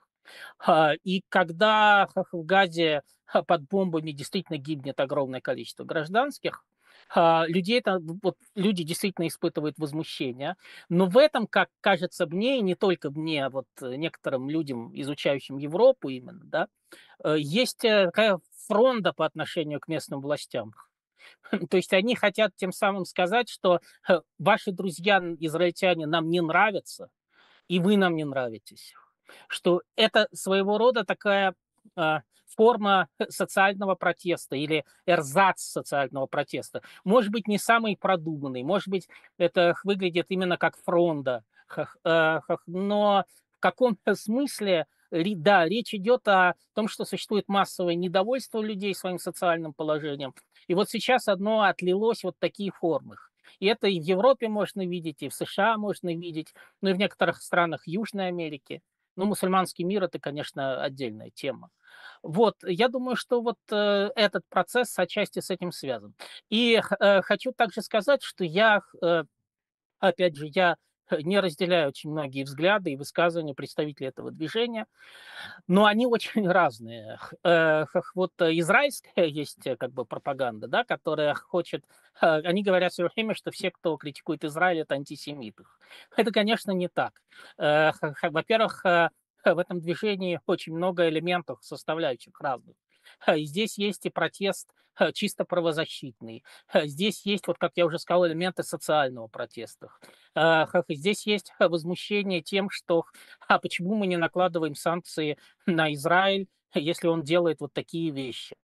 А, И когда в Газе а, под бомбами действительно гибнет огромное количество гражданских, а, людей это, вот, люди действительно испытывают возмущение. Но в этом, как кажется мне, и не только мне, а вот э, некоторым людям, изучающим Европу именно, да, э, есть э, такая фронта по отношению к местным властям. То есть они хотят тем самым сказать, что э, ваши друзья, израильтяне, нам не нравятся, и вы нам не нравитесь. Что это своего рода такая а, форма социального протеста или эрзац социального протеста. Может быть, не самый продуманный, может быть, это выглядит именно как фронда, хах- э, хах- но в каком-то смысле, ри- да, речь идет о том, что существует массовое недовольство людей своим социальным положением. И вот сейчас одно отлилось вот такие формы. И это и в Европе можно видеть, и в США можно видеть, ну и в некоторых странах Южной Америки. Ну, мусульманский мир — это, конечно, отдельная тема. Вот, я думаю, что вот э, этот процесс отчасти с этим связан. И э, хочу также сказать, что я, э, опять же, я э, не разделяю очень многие взгляды и высказывания представителей этого движения, но они очень разные. Х- э, х- Вот э, израильская есть э, как бы пропаганда, да, которая хочет... э, Они говорят все время, что все, кто критикует Израиль, это антисемиты. Это, конечно, не так. Э, х- х- Во-первых, э, в этом движении очень много элементов, составляющих разных. Э, и Здесь есть и протест э, чисто правозащитный. Э, Здесь есть, вот как я уже сказал, элементы социального протеста. Э, х- Здесь есть э, возмущение тем, что а почему мы не накладываем санкции на Израиль, если он делает вот такие вещи.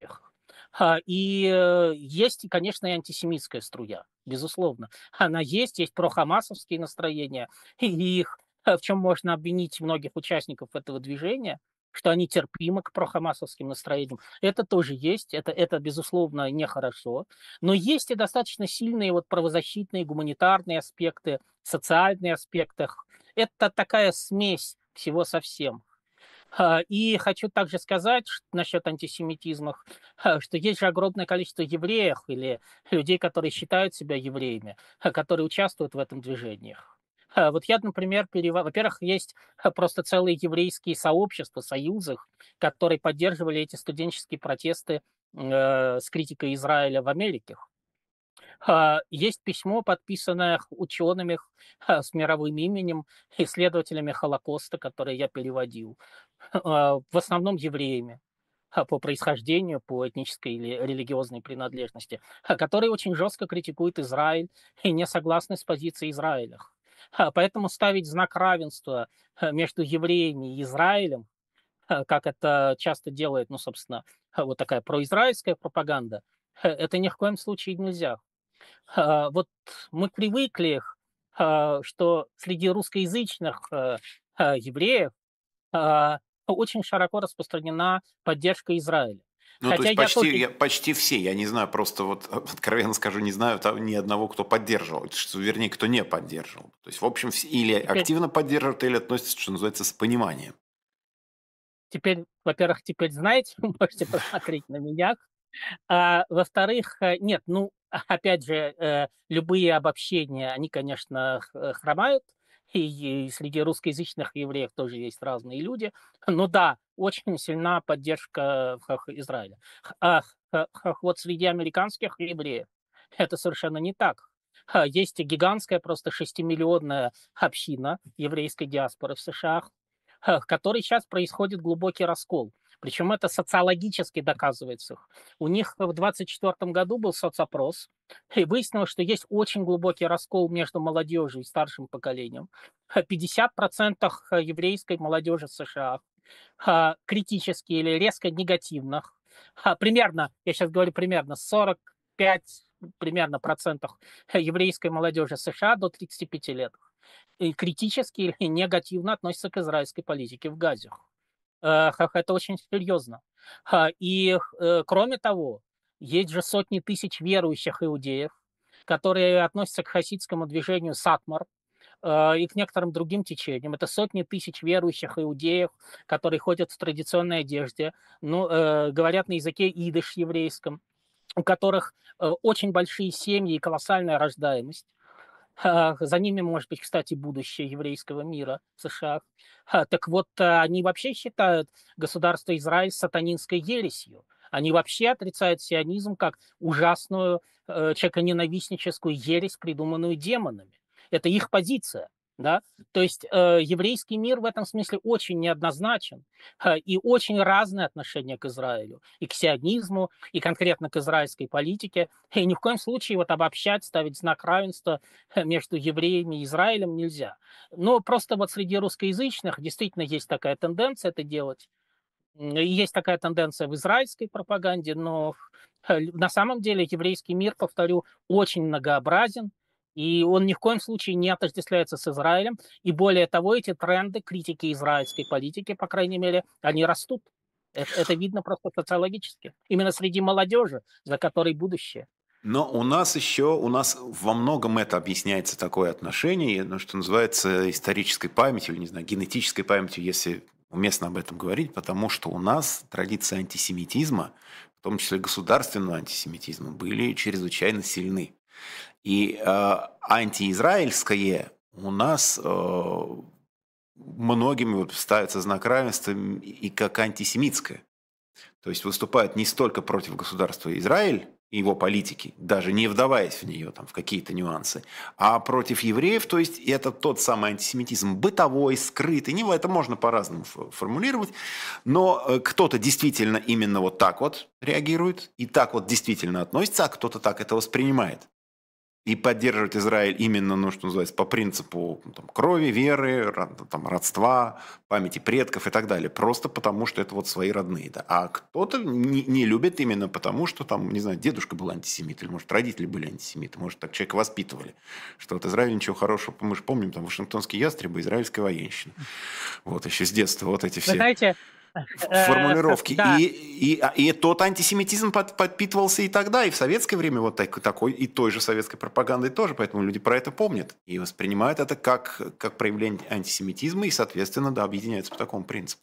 А, И э, есть, конечно, и антисемитская струя, безусловно. Она есть, есть прохамасовские настроения, и их, э, в чем можно обвинить многих участников этого движения, что они терпимы к прохамасовским настроениям. Это тоже есть, это, это безусловно, нехорошо. Но есть и достаточно сильные вот правозащитные, гуманитарные аспекты, социальные аспекты. Это такая смесь всего совсем. А, И хочу также сказать ш- насчет антисемитизма, ха, что есть же огромное количество евреев или людей, которые считают себя евреями, ха, которые участвуют в этом движении. Ха, Вот я, например, перева... во-первых, есть ха, просто целые еврейские сообщества, союзы, которые поддерживали эти студенческие протесты э, с критикой Израиля в Америке. А, Есть письмо, подписанное учеными ха, с мировым именем, исследователями Холокоста, которое я переводил, а, в основном евреями а, по происхождению, по этнической или религиозной принадлежности, а, которые очень жестко критикуют Израиль и не согласны с позицией Израиля. Ха, Поэтому ставить знак равенства э, между евреями и Израилем, э, как это часто делает, ну, собственно, э, вот такая произраильская пропаганда, э, это ни в коем случае нельзя. А, Вот мы привыкли, а, что среди русскоязычных э, а, евреев а, очень широко распространена поддержка Израиля. Ну, то Хотя есть я почти, тоже я, почти все, я не знаю, просто вот откровенно скажу, не знаю там ни одного, кто поддерживал, что, вернее, кто не поддерживал. То есть, в общем, все или теперь, активно поддерживают, или относятся, что называется, с пониманием. теперь, во-первых, теперь знаете, вы можете посмотреть на меня. А, во-вторых, э, нет, ну, опять же, э, любые обобщения, они, конечно, х- э, хромают, и, и среди русскоязычных евреев тоже есть разные люди. Но да, очень сильна поддержка х- х- Израиля. Х- а, х- х- вот среди американских евреев это совершенно не так. Ха, Есть гигантская, просто шестимиллионная община еврейской диаспоры в США, х, в которой сейчас происходит глубокий раскол. Причем это социологически доказывается. У них в двадцать четвертом году был соцопрос, и выяснилось, что есть очень глубокий раскол между молодежью и старшим поколением. пятьдесят процентов еврейской молодежи США а, критически или резко негативных. А, Примерно, я сейчас говорю примерно, сорок пять примерно процентов еврейской молодежи США до тридцати пяти лет и критически или негативно относятся к израильской политике в Газе. Э, х Это очень серьезно. Ха, И, э, кроме того, есть же сотни тысяч верующих иудеев, которые относятся к хасидскому движению Сатмар, э, и к некоторым другим течениям. Это сотни тысяч верующих иудеев, которые ходят в традиционной одежде, ну, э, говорят на языке идыш еврейском, у которых э, очень большие семьи и колоссальная рождаемость. А, За ними, может быть, кстати, будущее еврейского мира в США. А, Так вот, а, они вообще считают государство Израиль сатанинской ересью. Они вообще отрицают сионизм как ужасную э, человеконенавистническую ересь, придуманную демонами. Это их позиция. Да? То есть э, еврейский мир в этом смысле очень неоднозначен э, и очень разное отношение к Израилю, и к сионизму, и конкретно к израильской политике. И ни в коем случае вот обобщать, ставить знак равенства между евреями и Израилем нельзя. Но просто вот среди русскоязычных действительно есть такая тенденция это делать. М, и Есть такая тенденция в израильской пропаганде, но э, на самом деле еврейский мир, повторю, очень многообразен, и он ни в коем случае не отождествляется с Израилем. И более того, эти тренды критики израильской политики, по крайней мере, они растут. Это, это видно просто социологически. Именно среди молодежи, за которой будущее. Но у нас еще, у нас во многом это объясняется такое отношение, ну, что называется исторической памятью, или, не знаю, генетической памятью, если уместно об этом говорить, потому что у нас традиции антисемитизма, в том числе государственного антисемитизма, были чрезвычайно сильны. И э, антиизраильское у нас э, многими вот ставится знак равенства и как антисемитское. То есть выступают не столько против государства Израиль и его политики, даже не вдаваясь в нее, там, в какие-то нюансы, а против евреев, то есть это тот самый антисемитизм бытовой, скрытый, не, это можно по-разному формулировать, но э, кто-то действительно именно вот так вот реагирует и так вот действительно относится, а кто-то так это воспринимает. И поддерживать Израиль именно, ну, что называется, по принципу ну, там, крови, веры, ро- там, родства, памяти предков и так далее. Просто потому, что это вот свои родные. Да. А кто-то не, не любит именно потому, что там, не знаю, дедушка был антисемит, или, может, родители были антисемиты, может, так человека воспитывали. Что от Израиля ничего хорошего, мы же помним, там, Вашингтонские ястребы, израильская военщина. Вот еще с детства вот эти Вы все знаете, э, формулировки. да, И, и, а, и тот антисемитизм под, подпитывался и тогда, и в советское время вот так, такой, и той же советской пропагандой тоже, поэтому люди про это помнят и воспринимают это как, как проявление антисемитизма и, соответственно, да, объединяются по такому принципу.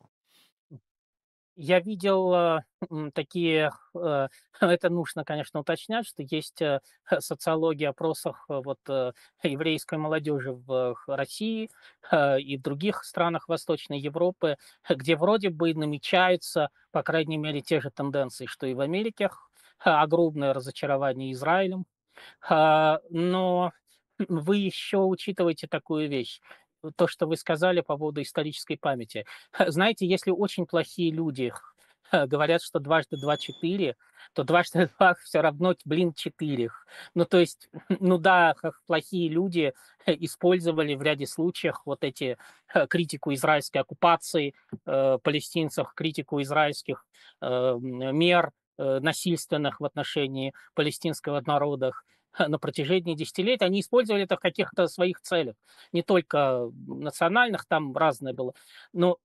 Я видел э, м, такие, э, это нужно, конечно, уточнять, что есть э, социология опросов э, вот, э, еврейской молодежи в х- России э, и в других странах Восточной Европы, где вроде бы намечаются, по крайней мере, те же тенденции, что и в Америке, э, огромное разочарование Израилем. А, Но вы еще учитываете такую вещь, то, что вы сказали по поводу исторической памяти. Знаете, если очень плохие люди говорят, что дважды два четыре, то дважды два все равно, блин, четыре. Ну, то есть, ну да, х плохие люди э, использовали в ряде случаев вот эти э, критику израильской оккупации э, палестинцев, критику израильских э, м, мер э, насильственных в отношении палестинского народа на протяжении десятилетий. Они использовали это в каких-то своих целях, не только национальных, там разное было. Но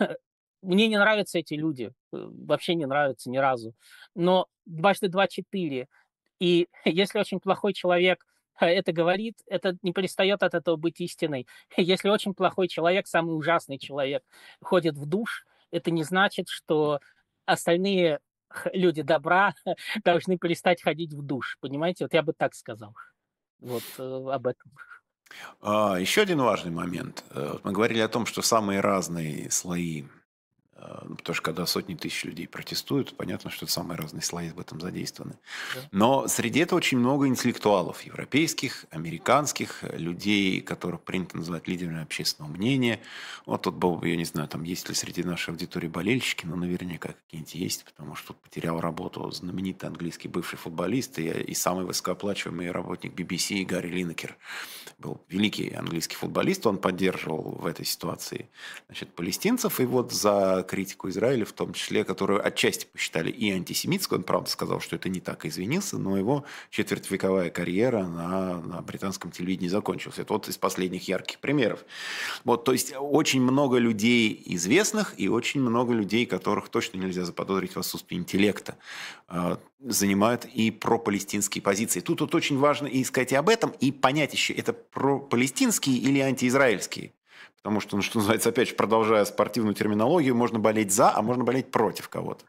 мне не нравятся эти люди, э, вообще не нравятся ни разу. Но дважды два четыре. И если очень плохой человек э, это говорит, это не перестает от этого быть истиной. Если очень плохой человек, самый ужасный человек, ходит в душ, это не значит, что остальные х- люди добра должны перестать ходить в душ. Понимаете? Вот я бы так сказал. Вот э, об этом. А, еще один важный момент. Э, вот мы говорили о том, что самые разные слои. А, ну, потому что когда сотни тысяч людей протестуют, понятно, что самые разные слои в этом задействованы. Да. Но среди этого очень много интеллектуалов, европейских, американских, э, людей, которых принято называть лидерами общественного мнения. Вот тут был бы, я не знаю, там есть ли среди нашей аудитории болельщики, но наверняка какие-нибудь есть, потому что тут потерял работу знаменитый английский бывший футболист и, и самый высокооплачиваемый работник би би си Гарри Линнекер. Был великий английский футболист, он поддерживал в этой ситуации, значит, палестинцев, и вот за критику Израиля, в том числе, которую отчасти посчитали и антисемитской, он, правда, сказал, что это не так, и извинился, но его четвертьвековая карьера на, на британском телевидении закончилась. Это вот из последних ярких примеров. Вот, то есть очень много людей известных и очень много людей, которых точно нельзя заподозрить в отсутствии интеллекта, э, занимают и пропалестинские позиции. Тут вот очень важно и сказать и об этом, и понять еще, это пропалестинские или антиизраильские. Потому что, ну, что называется, опять же, продолжая спортивную терминологию, можно болеть за, а можно болеть против кого-то.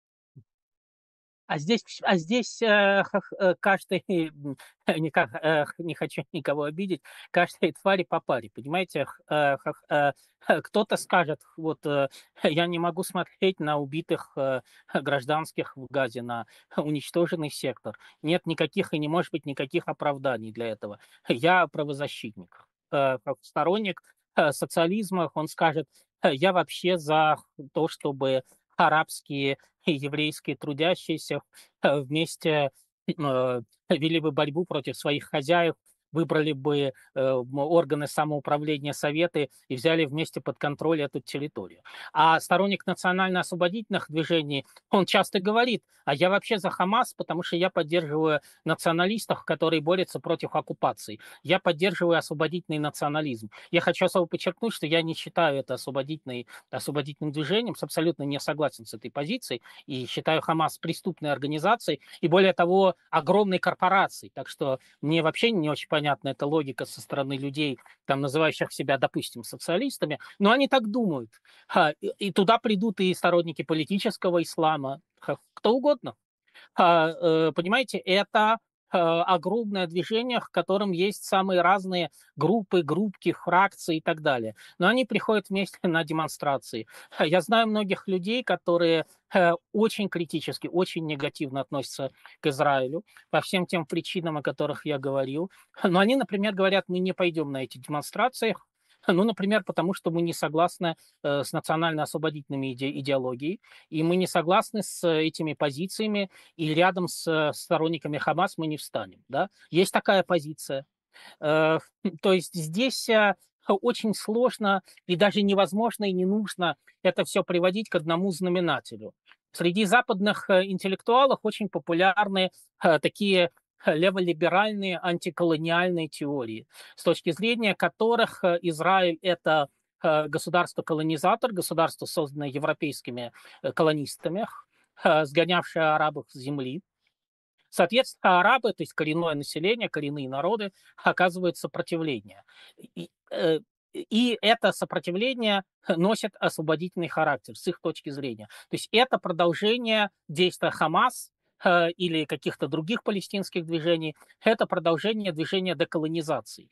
А здесь, а здесь э, хах- э, каждый, м, никак, э, не хочу никого обидеть, каждой твари по паре, понимаете? Х- э, хах- э, х- Кто-то скажет, вот э, я не могу смотреть на убитых э, гражданских в Газе, на уничтоженный сектор. Нет никаких и не может быть никаких оправданий для этого. Я правозащитник, э, как сторонник э, социализма. Он скажет, «Э, я вообще за то, чтобы арабские и еврейские трудящиеся э, вместе э, вели бы борьбу против своих хозяев, выбрали бы э, м, органы самоуправления, советы и взяли вместе под контроль эту территорию. А сторонник национально-освободительных движений, он часто говорит, а я вообще за Хамас, потому что я поддерживаю националистов, которые борются против оккупации. Я поддерживаю освободительный национализм. Я хочу особо подчеркнуть, что я не считаю это освободительной, освободительным движением, абсолютно не согласен с этой позицией и считаю Хамас преступной организацией и, более того, огромной корпорацией. Так что мне вообще не очень понятна эта логика со стороны людей, там, называющих себя, допустим, социалистами, но они так думают. Ха, И и туда придут и сторонники политического ислама, ха, кто угодно. А, э, понимаете, это э, огромное движение, в котором есть самые разные группы, группки, фракции и так далее. Но они приходят вместе на демонстрации. Я знаю многих людей, которые э, очень критически, очень негативно относятся к Израилю по всем тем причинам, о которых я говорил. Но они, например, говорят, мы не пойдем на эти демонстрации. Ну, например, потому что мы не согласны э, с национально-освободительными иде- идеологией, и мы не согласны с этими позициями, и рядом с э, сторонниками Хамас мы не встанем. Да? Есть такая позиция. Э, То есть здесь э, очень сложно и даже невозможно и не нужно это все приводить к одному знаменателю. Среди западных э, интеллектуалов очень популярны э, такие э, леволиберальные антиколониальные теории, с точки зрения которых э, Израиль — это э, государство-колонизатор, государство, созданное европейскими э, колонистами, э, сгонявшее арабов с земли. Соответственно, арабы, то есть коренное население, коренные народы, оказывают сопротивление. И, э, и это сопротивление носит освободительный характер с их точки зрения. То есть это продолжение действия Хамас э, или каких-то других палестинских движений, это продолжение движения деколонизации.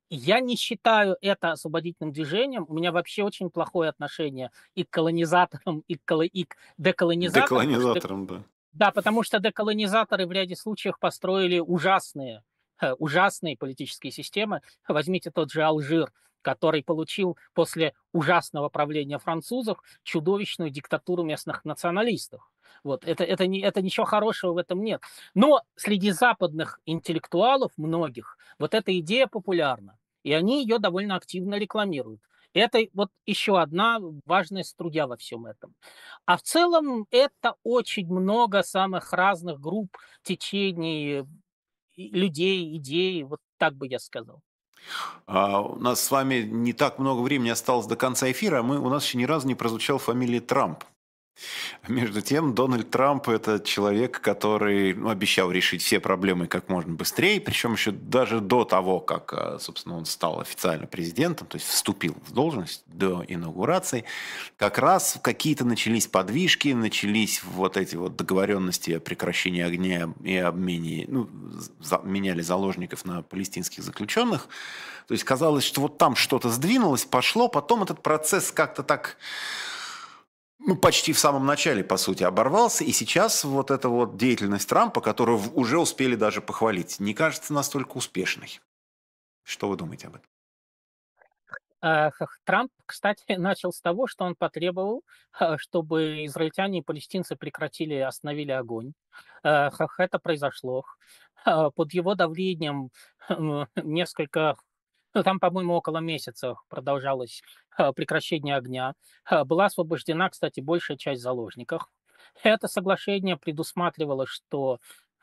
Я не считаю это освободительным движением. У меня вообще очень плохое отношение и к колонизаторам, и к, коло- и к деколонизаторам, потому что Деколонизатором, да. да, потому что деколонизаторы в ряде случаев построили ужасные, э, ужасные политические системы. Возьмите тот же Алжир который получил после ужасного правления французов чудовищную диктатуру местных националистов. Вот. Это, это, не, это ничего хорошего в этом нет. Но среди западных интеллектуалов многих вот эта идея популярна, и они ее довольно активно рекламируют. Это вот еще одна важная струя во всем этом. А в целом это очень много самых разных групп, течений, людей, идей, вот так бы я сказал. А, у нас с вами не так много времени осталось до конца эфира, а мы, у нас еще ни разу не прозвучала фамилия Трамп. Между тем, Дональд Трамп – это человек, который ну, обещал решить все проблемы как можно быстрее, причем еще даже до того, как, а, собственно, он стал официально президентом, то есть вступил в должность до инаугурации, как раз какие-то начались подвижки, начались вот эти вот договоренности о прекращении огня и обмене, ну, за, меняли заложников на палестинских заключенных. То есть казалось, что вот там что-то сдвинулось, пошло, потом этот процесс как-то так... Ну, почти в самом начале, по сути, оборвался, и сейчас вот эта вот деятельность Трампа, которую уже успели даже похвалить, не кажется настолько успешной. Что вы думаете об этом? Э, Трамп, кстати, начал с того, что он потребовал, э, чтобы израильтяне и палестинцы прекратили, остановили огонь. Э, Это произошло. Э, Под его давлением м, несколько, ну, там, по-моему, около месяца продолжалось э, прекращение огня. Э, Была освобождена, кстати, большая часть заложников. Это соглашение предусматривало, что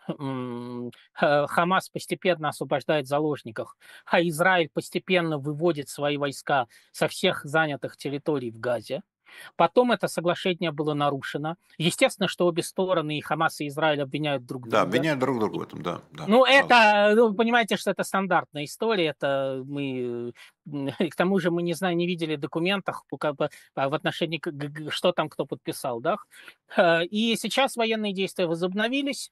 м, э, Хамас постепенно освобождает заложников, а Израиль постепенно выводит свои войска со всех занятых территорий в Газе. Потом это соглашение было нарушено. Естественно, что обе стороны, и Хамас, и Израиль, обвиняют друг Да, друга. обвиняют друг друга в этом, да. да Ну, сразу. это, ну, вы понимаете, что это стандартная история. Это мы, м, и к тому же мы не знаем, не видели документов, у как бы, а, в отношении, к- г- г- что там кто подписал, да. Э, И сейчас военные действия возобновились.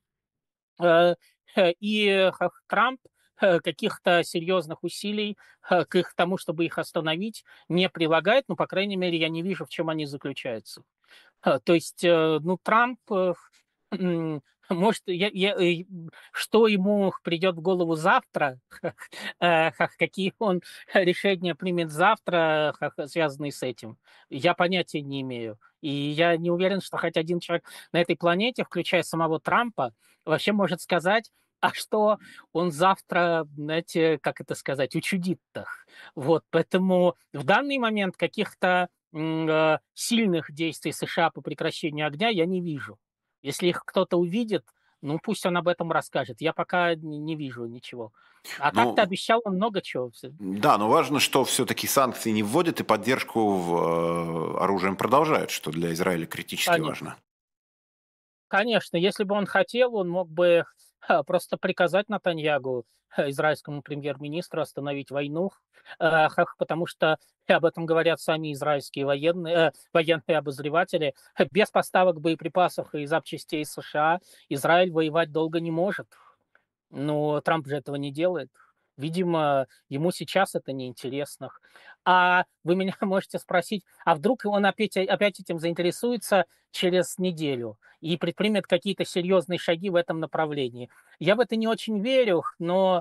Э, э, и ха Трамп, э, каких-то серьезных усилий, э, к их тому, чтобы их остановить, не прилагает. Ну, по крайней мере, я не вижу, в чем они заключаются. Э, то есть, э, ну, Трамп, э, м, может, я я, э, что ему придет в голову завтра, э, ха какие он решения примет завтра, ха связанные с этим, я понятия не имею. И я не уверен, что хоть один человек на этой планете, включая самого Трампа, вообще может сказать, а что он завтра, знаете, как это сказать, учудит-то. Вот, поэтому в данный момент каких-то м, э, сильных действий США по прекращению огня я не вижу. Если их кто-то увидит, ну пусть он об этом расскажет. Я пока не, не вижу ничего. А так-то Ну, обещал он много чего. да, но важно, что все-таки санкции не вводят и поддержку в, э, оружием продолжают, что для Израиля критически Конечно. важно. Конечно, если бы он хотел, он мог бы ха, просто приказать Натаньягу, э, израильскому премьер-министру, остановить войну, э, хах, потому что и об этом говорят сами израильские военные, э, военные обозреватели. Без поставок боеприпасов и запчастей из США Израиль воевать долго не может. Но Трамп же этого не делает. Видимо, ему сейчас это неинтересно. А вы меня можете спросить, а вдруг он опять, опять этим заинтересуется через неделю и предпримет какие-то серьезные шаги в этом направлении? Я в это не очень верю, но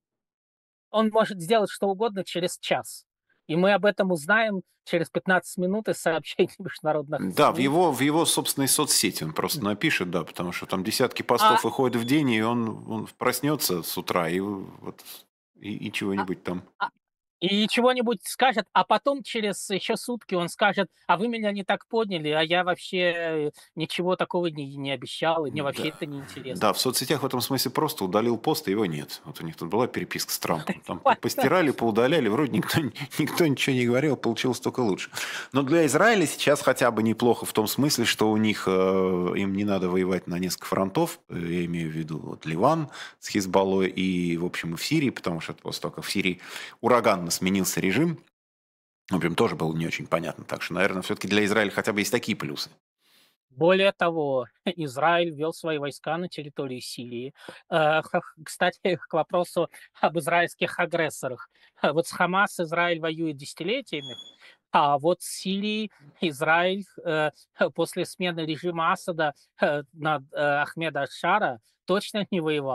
он может сделать что угодно через час. И мы об этом узнаем через пятнадцать минут из сообщений международных Да, в СМИ. его, в его собственной соцсети он просто напишет, да, потому что там десятки А, постов выходят в день, и он, он проснется с утра и, вот, и, и а, чего-нибудь там. а И чего-нибудь скажет, а потом через еще сутки он скажет: "А вы меня не так поняли, а я вообще, э, ничего такого не не обещал, и мне вообще Да. это не интересно". Да, в соцсетях в этом смысле просто удалил пост, и его нет. Вот у них тут была переписка с Трампом. Там по- постирали, поудаляли, вроде никто, никто ничего не говорил, получилось только лучше. Но для Израиля сейчас хотя бы неплохо в том смысле, что у них, э, им не надо воевать на несколько фронтов. Э, Я имею в виду вот Ливан с Хизбаллой и, в общем, и в Сирии, потому что после того, как в Сирии ураганно сменился режим, в общем, тоже было не очень понятно. Так что, наверное, все-таки для Израиля хотя бы есть такие плюсы. Более того, Израиль ввел свои войска на территории Сирии. Э, хах Кстати, к вопросу об израильских агрессорах. Э, Вот с Хамас Израиль воюет десятилетиями, а вот с Сирией Израиль э, после смены режима Асада э, над э, Ахмеда Ашара точно не воевал.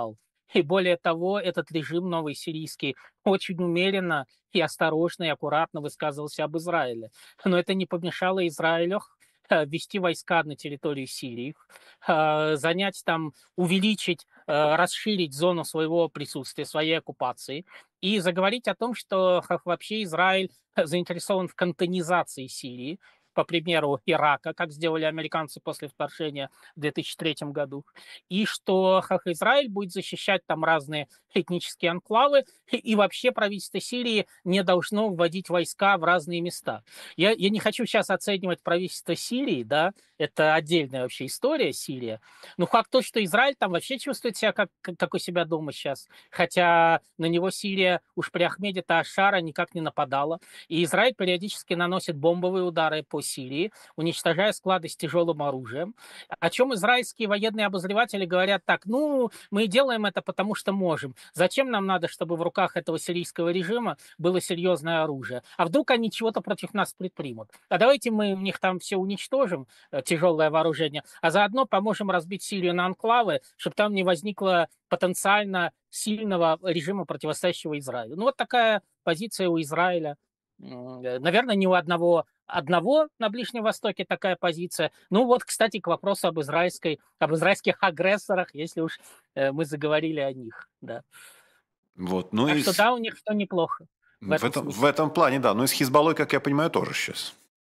И более того, этот режим новый сирийский очень умеренно и осторожно и аккуратно высказывался об Израиле. Но это не помешало Израилю э, ввести войска на территорию Сирии, э, занять там, увеличить, э, расширить зону своего присутствия, своей оккупации и заговорить о том, что х- вообще Израиль заинтересован в кантонизации Сирии, по примеру Ирака, как сделали американцы после вторжения в две тысячи третьем году, и что хах, Израиль будет защищать там разные этнические анклавы, и вообще правительство Сирии не должно вводить войска в разные места. Я, я не хочу сейчас оценивать правительство Сирии, да, это отдельная вообще история Сирия, но факт то, что Израиль там вообще чувствует себя как, как у себя дома сейчас, хотя на него Сирия уж при Ахмеде Таашара никак не нападала, и Израиль периодически наносит бомбовые удары по Сирии, уничтожая склады с тяжелым оружием, о чем израильские военные обозреватели говорят так: ну, мы делаем это потому, что можем. Зачем нам надо, чтобы в руках этого сирийского режима было серьезное оружие? А вдруг они чего-то против нас предпримут? А давайте мы у них там все уничтожим, э, тяжелое вооружение, а заодно поможем разбить Сирию на анклавы, чтобы там не возникло потенциально сильного режима, противостоящего Израилю. Ну, вот такая позиция у Израиля. Наверное, ни у одного одного на Ближнем Востоке такая позиция. Ну вот, кстати, к вопросу об израильской, об израильских агрессорах, если уж э, мы заговорили о них, да. Вот. Ну Так и что с- да, у них все неплохо в в этом этом, в смысле. этом плане, да. Ну и с Хизбаллой, как я понимаю, тоже сейчас.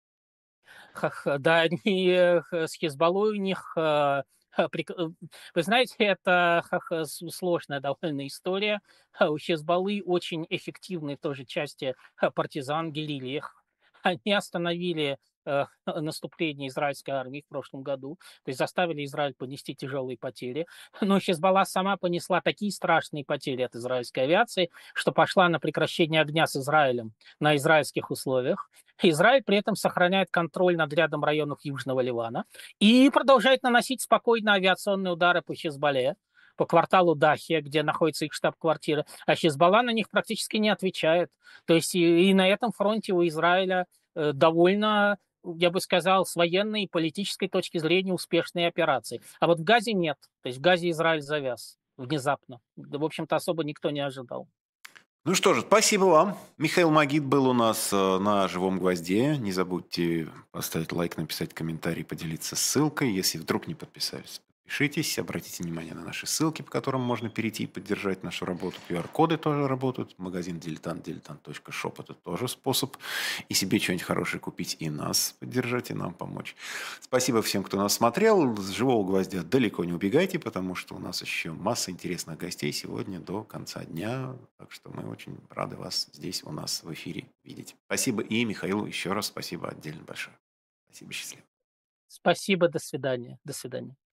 Хах, да, они э, х- с Хизбаллой у них, э, ха, прик- э, вы знаете, это хах, э, с- сложная довольно история. Ха, У Хизбаллы очень эффективные тоже части ха, партизан, герильи. Они остановили э, наступление израильской армии в прошлом году, то есть заставили Израиль понести тяжелые потери. Но Хизбалла сама понесла такие страшные потери от израильской авиации, что пошла на прекращение огня с Израилем на израильских условиях. Израиль при этом сохраняет контроль над рядом районов Южного Ливана и продолжает наносить спокойно авиационные удары по Хизбалле, по кварталу Дахия, где находится их штаб-квартира, а Хизбалла на них практически не отвечает. То есть и, и на этом фронте у Израиля э, довольно, я бы сказал, с военной и политической точки зрения успешные операции. А вот в Газе нет. То есть в Газе Израиль завяз внезапно. Да, в общем-то, особо никто не ожидал. Ну что же, спасибо вам. Михаил Магид был у нас э, на «Живом гвозде». Не забудьте поставить лайк, написать комментарий, поделиться ссылкой. Если вдруг не подписались, подпишитесь. Обратите внимание на наши ссылки, по которым можно перейти и поддержать нашу работу. ку ар-коды тоже работают. Магазин «Дилетант», дилетант точка шоп – это тоже способ и себе что-нибудь хорошее купить, и нас поддержать, и нам помочь. Спасибо всем, кто нас смотрел. С «Живого гвоздя» далеко не убегайте, потому что у нас еще масса интересных гостей сегодня до конца дня. Так что мы очень рады вас здесь у нас в эфире видеть. Спасибо и Михаилу еще раз спасибо отдельно большое. Спасибо, счастливо. Спасибо, до свидания. До свидания.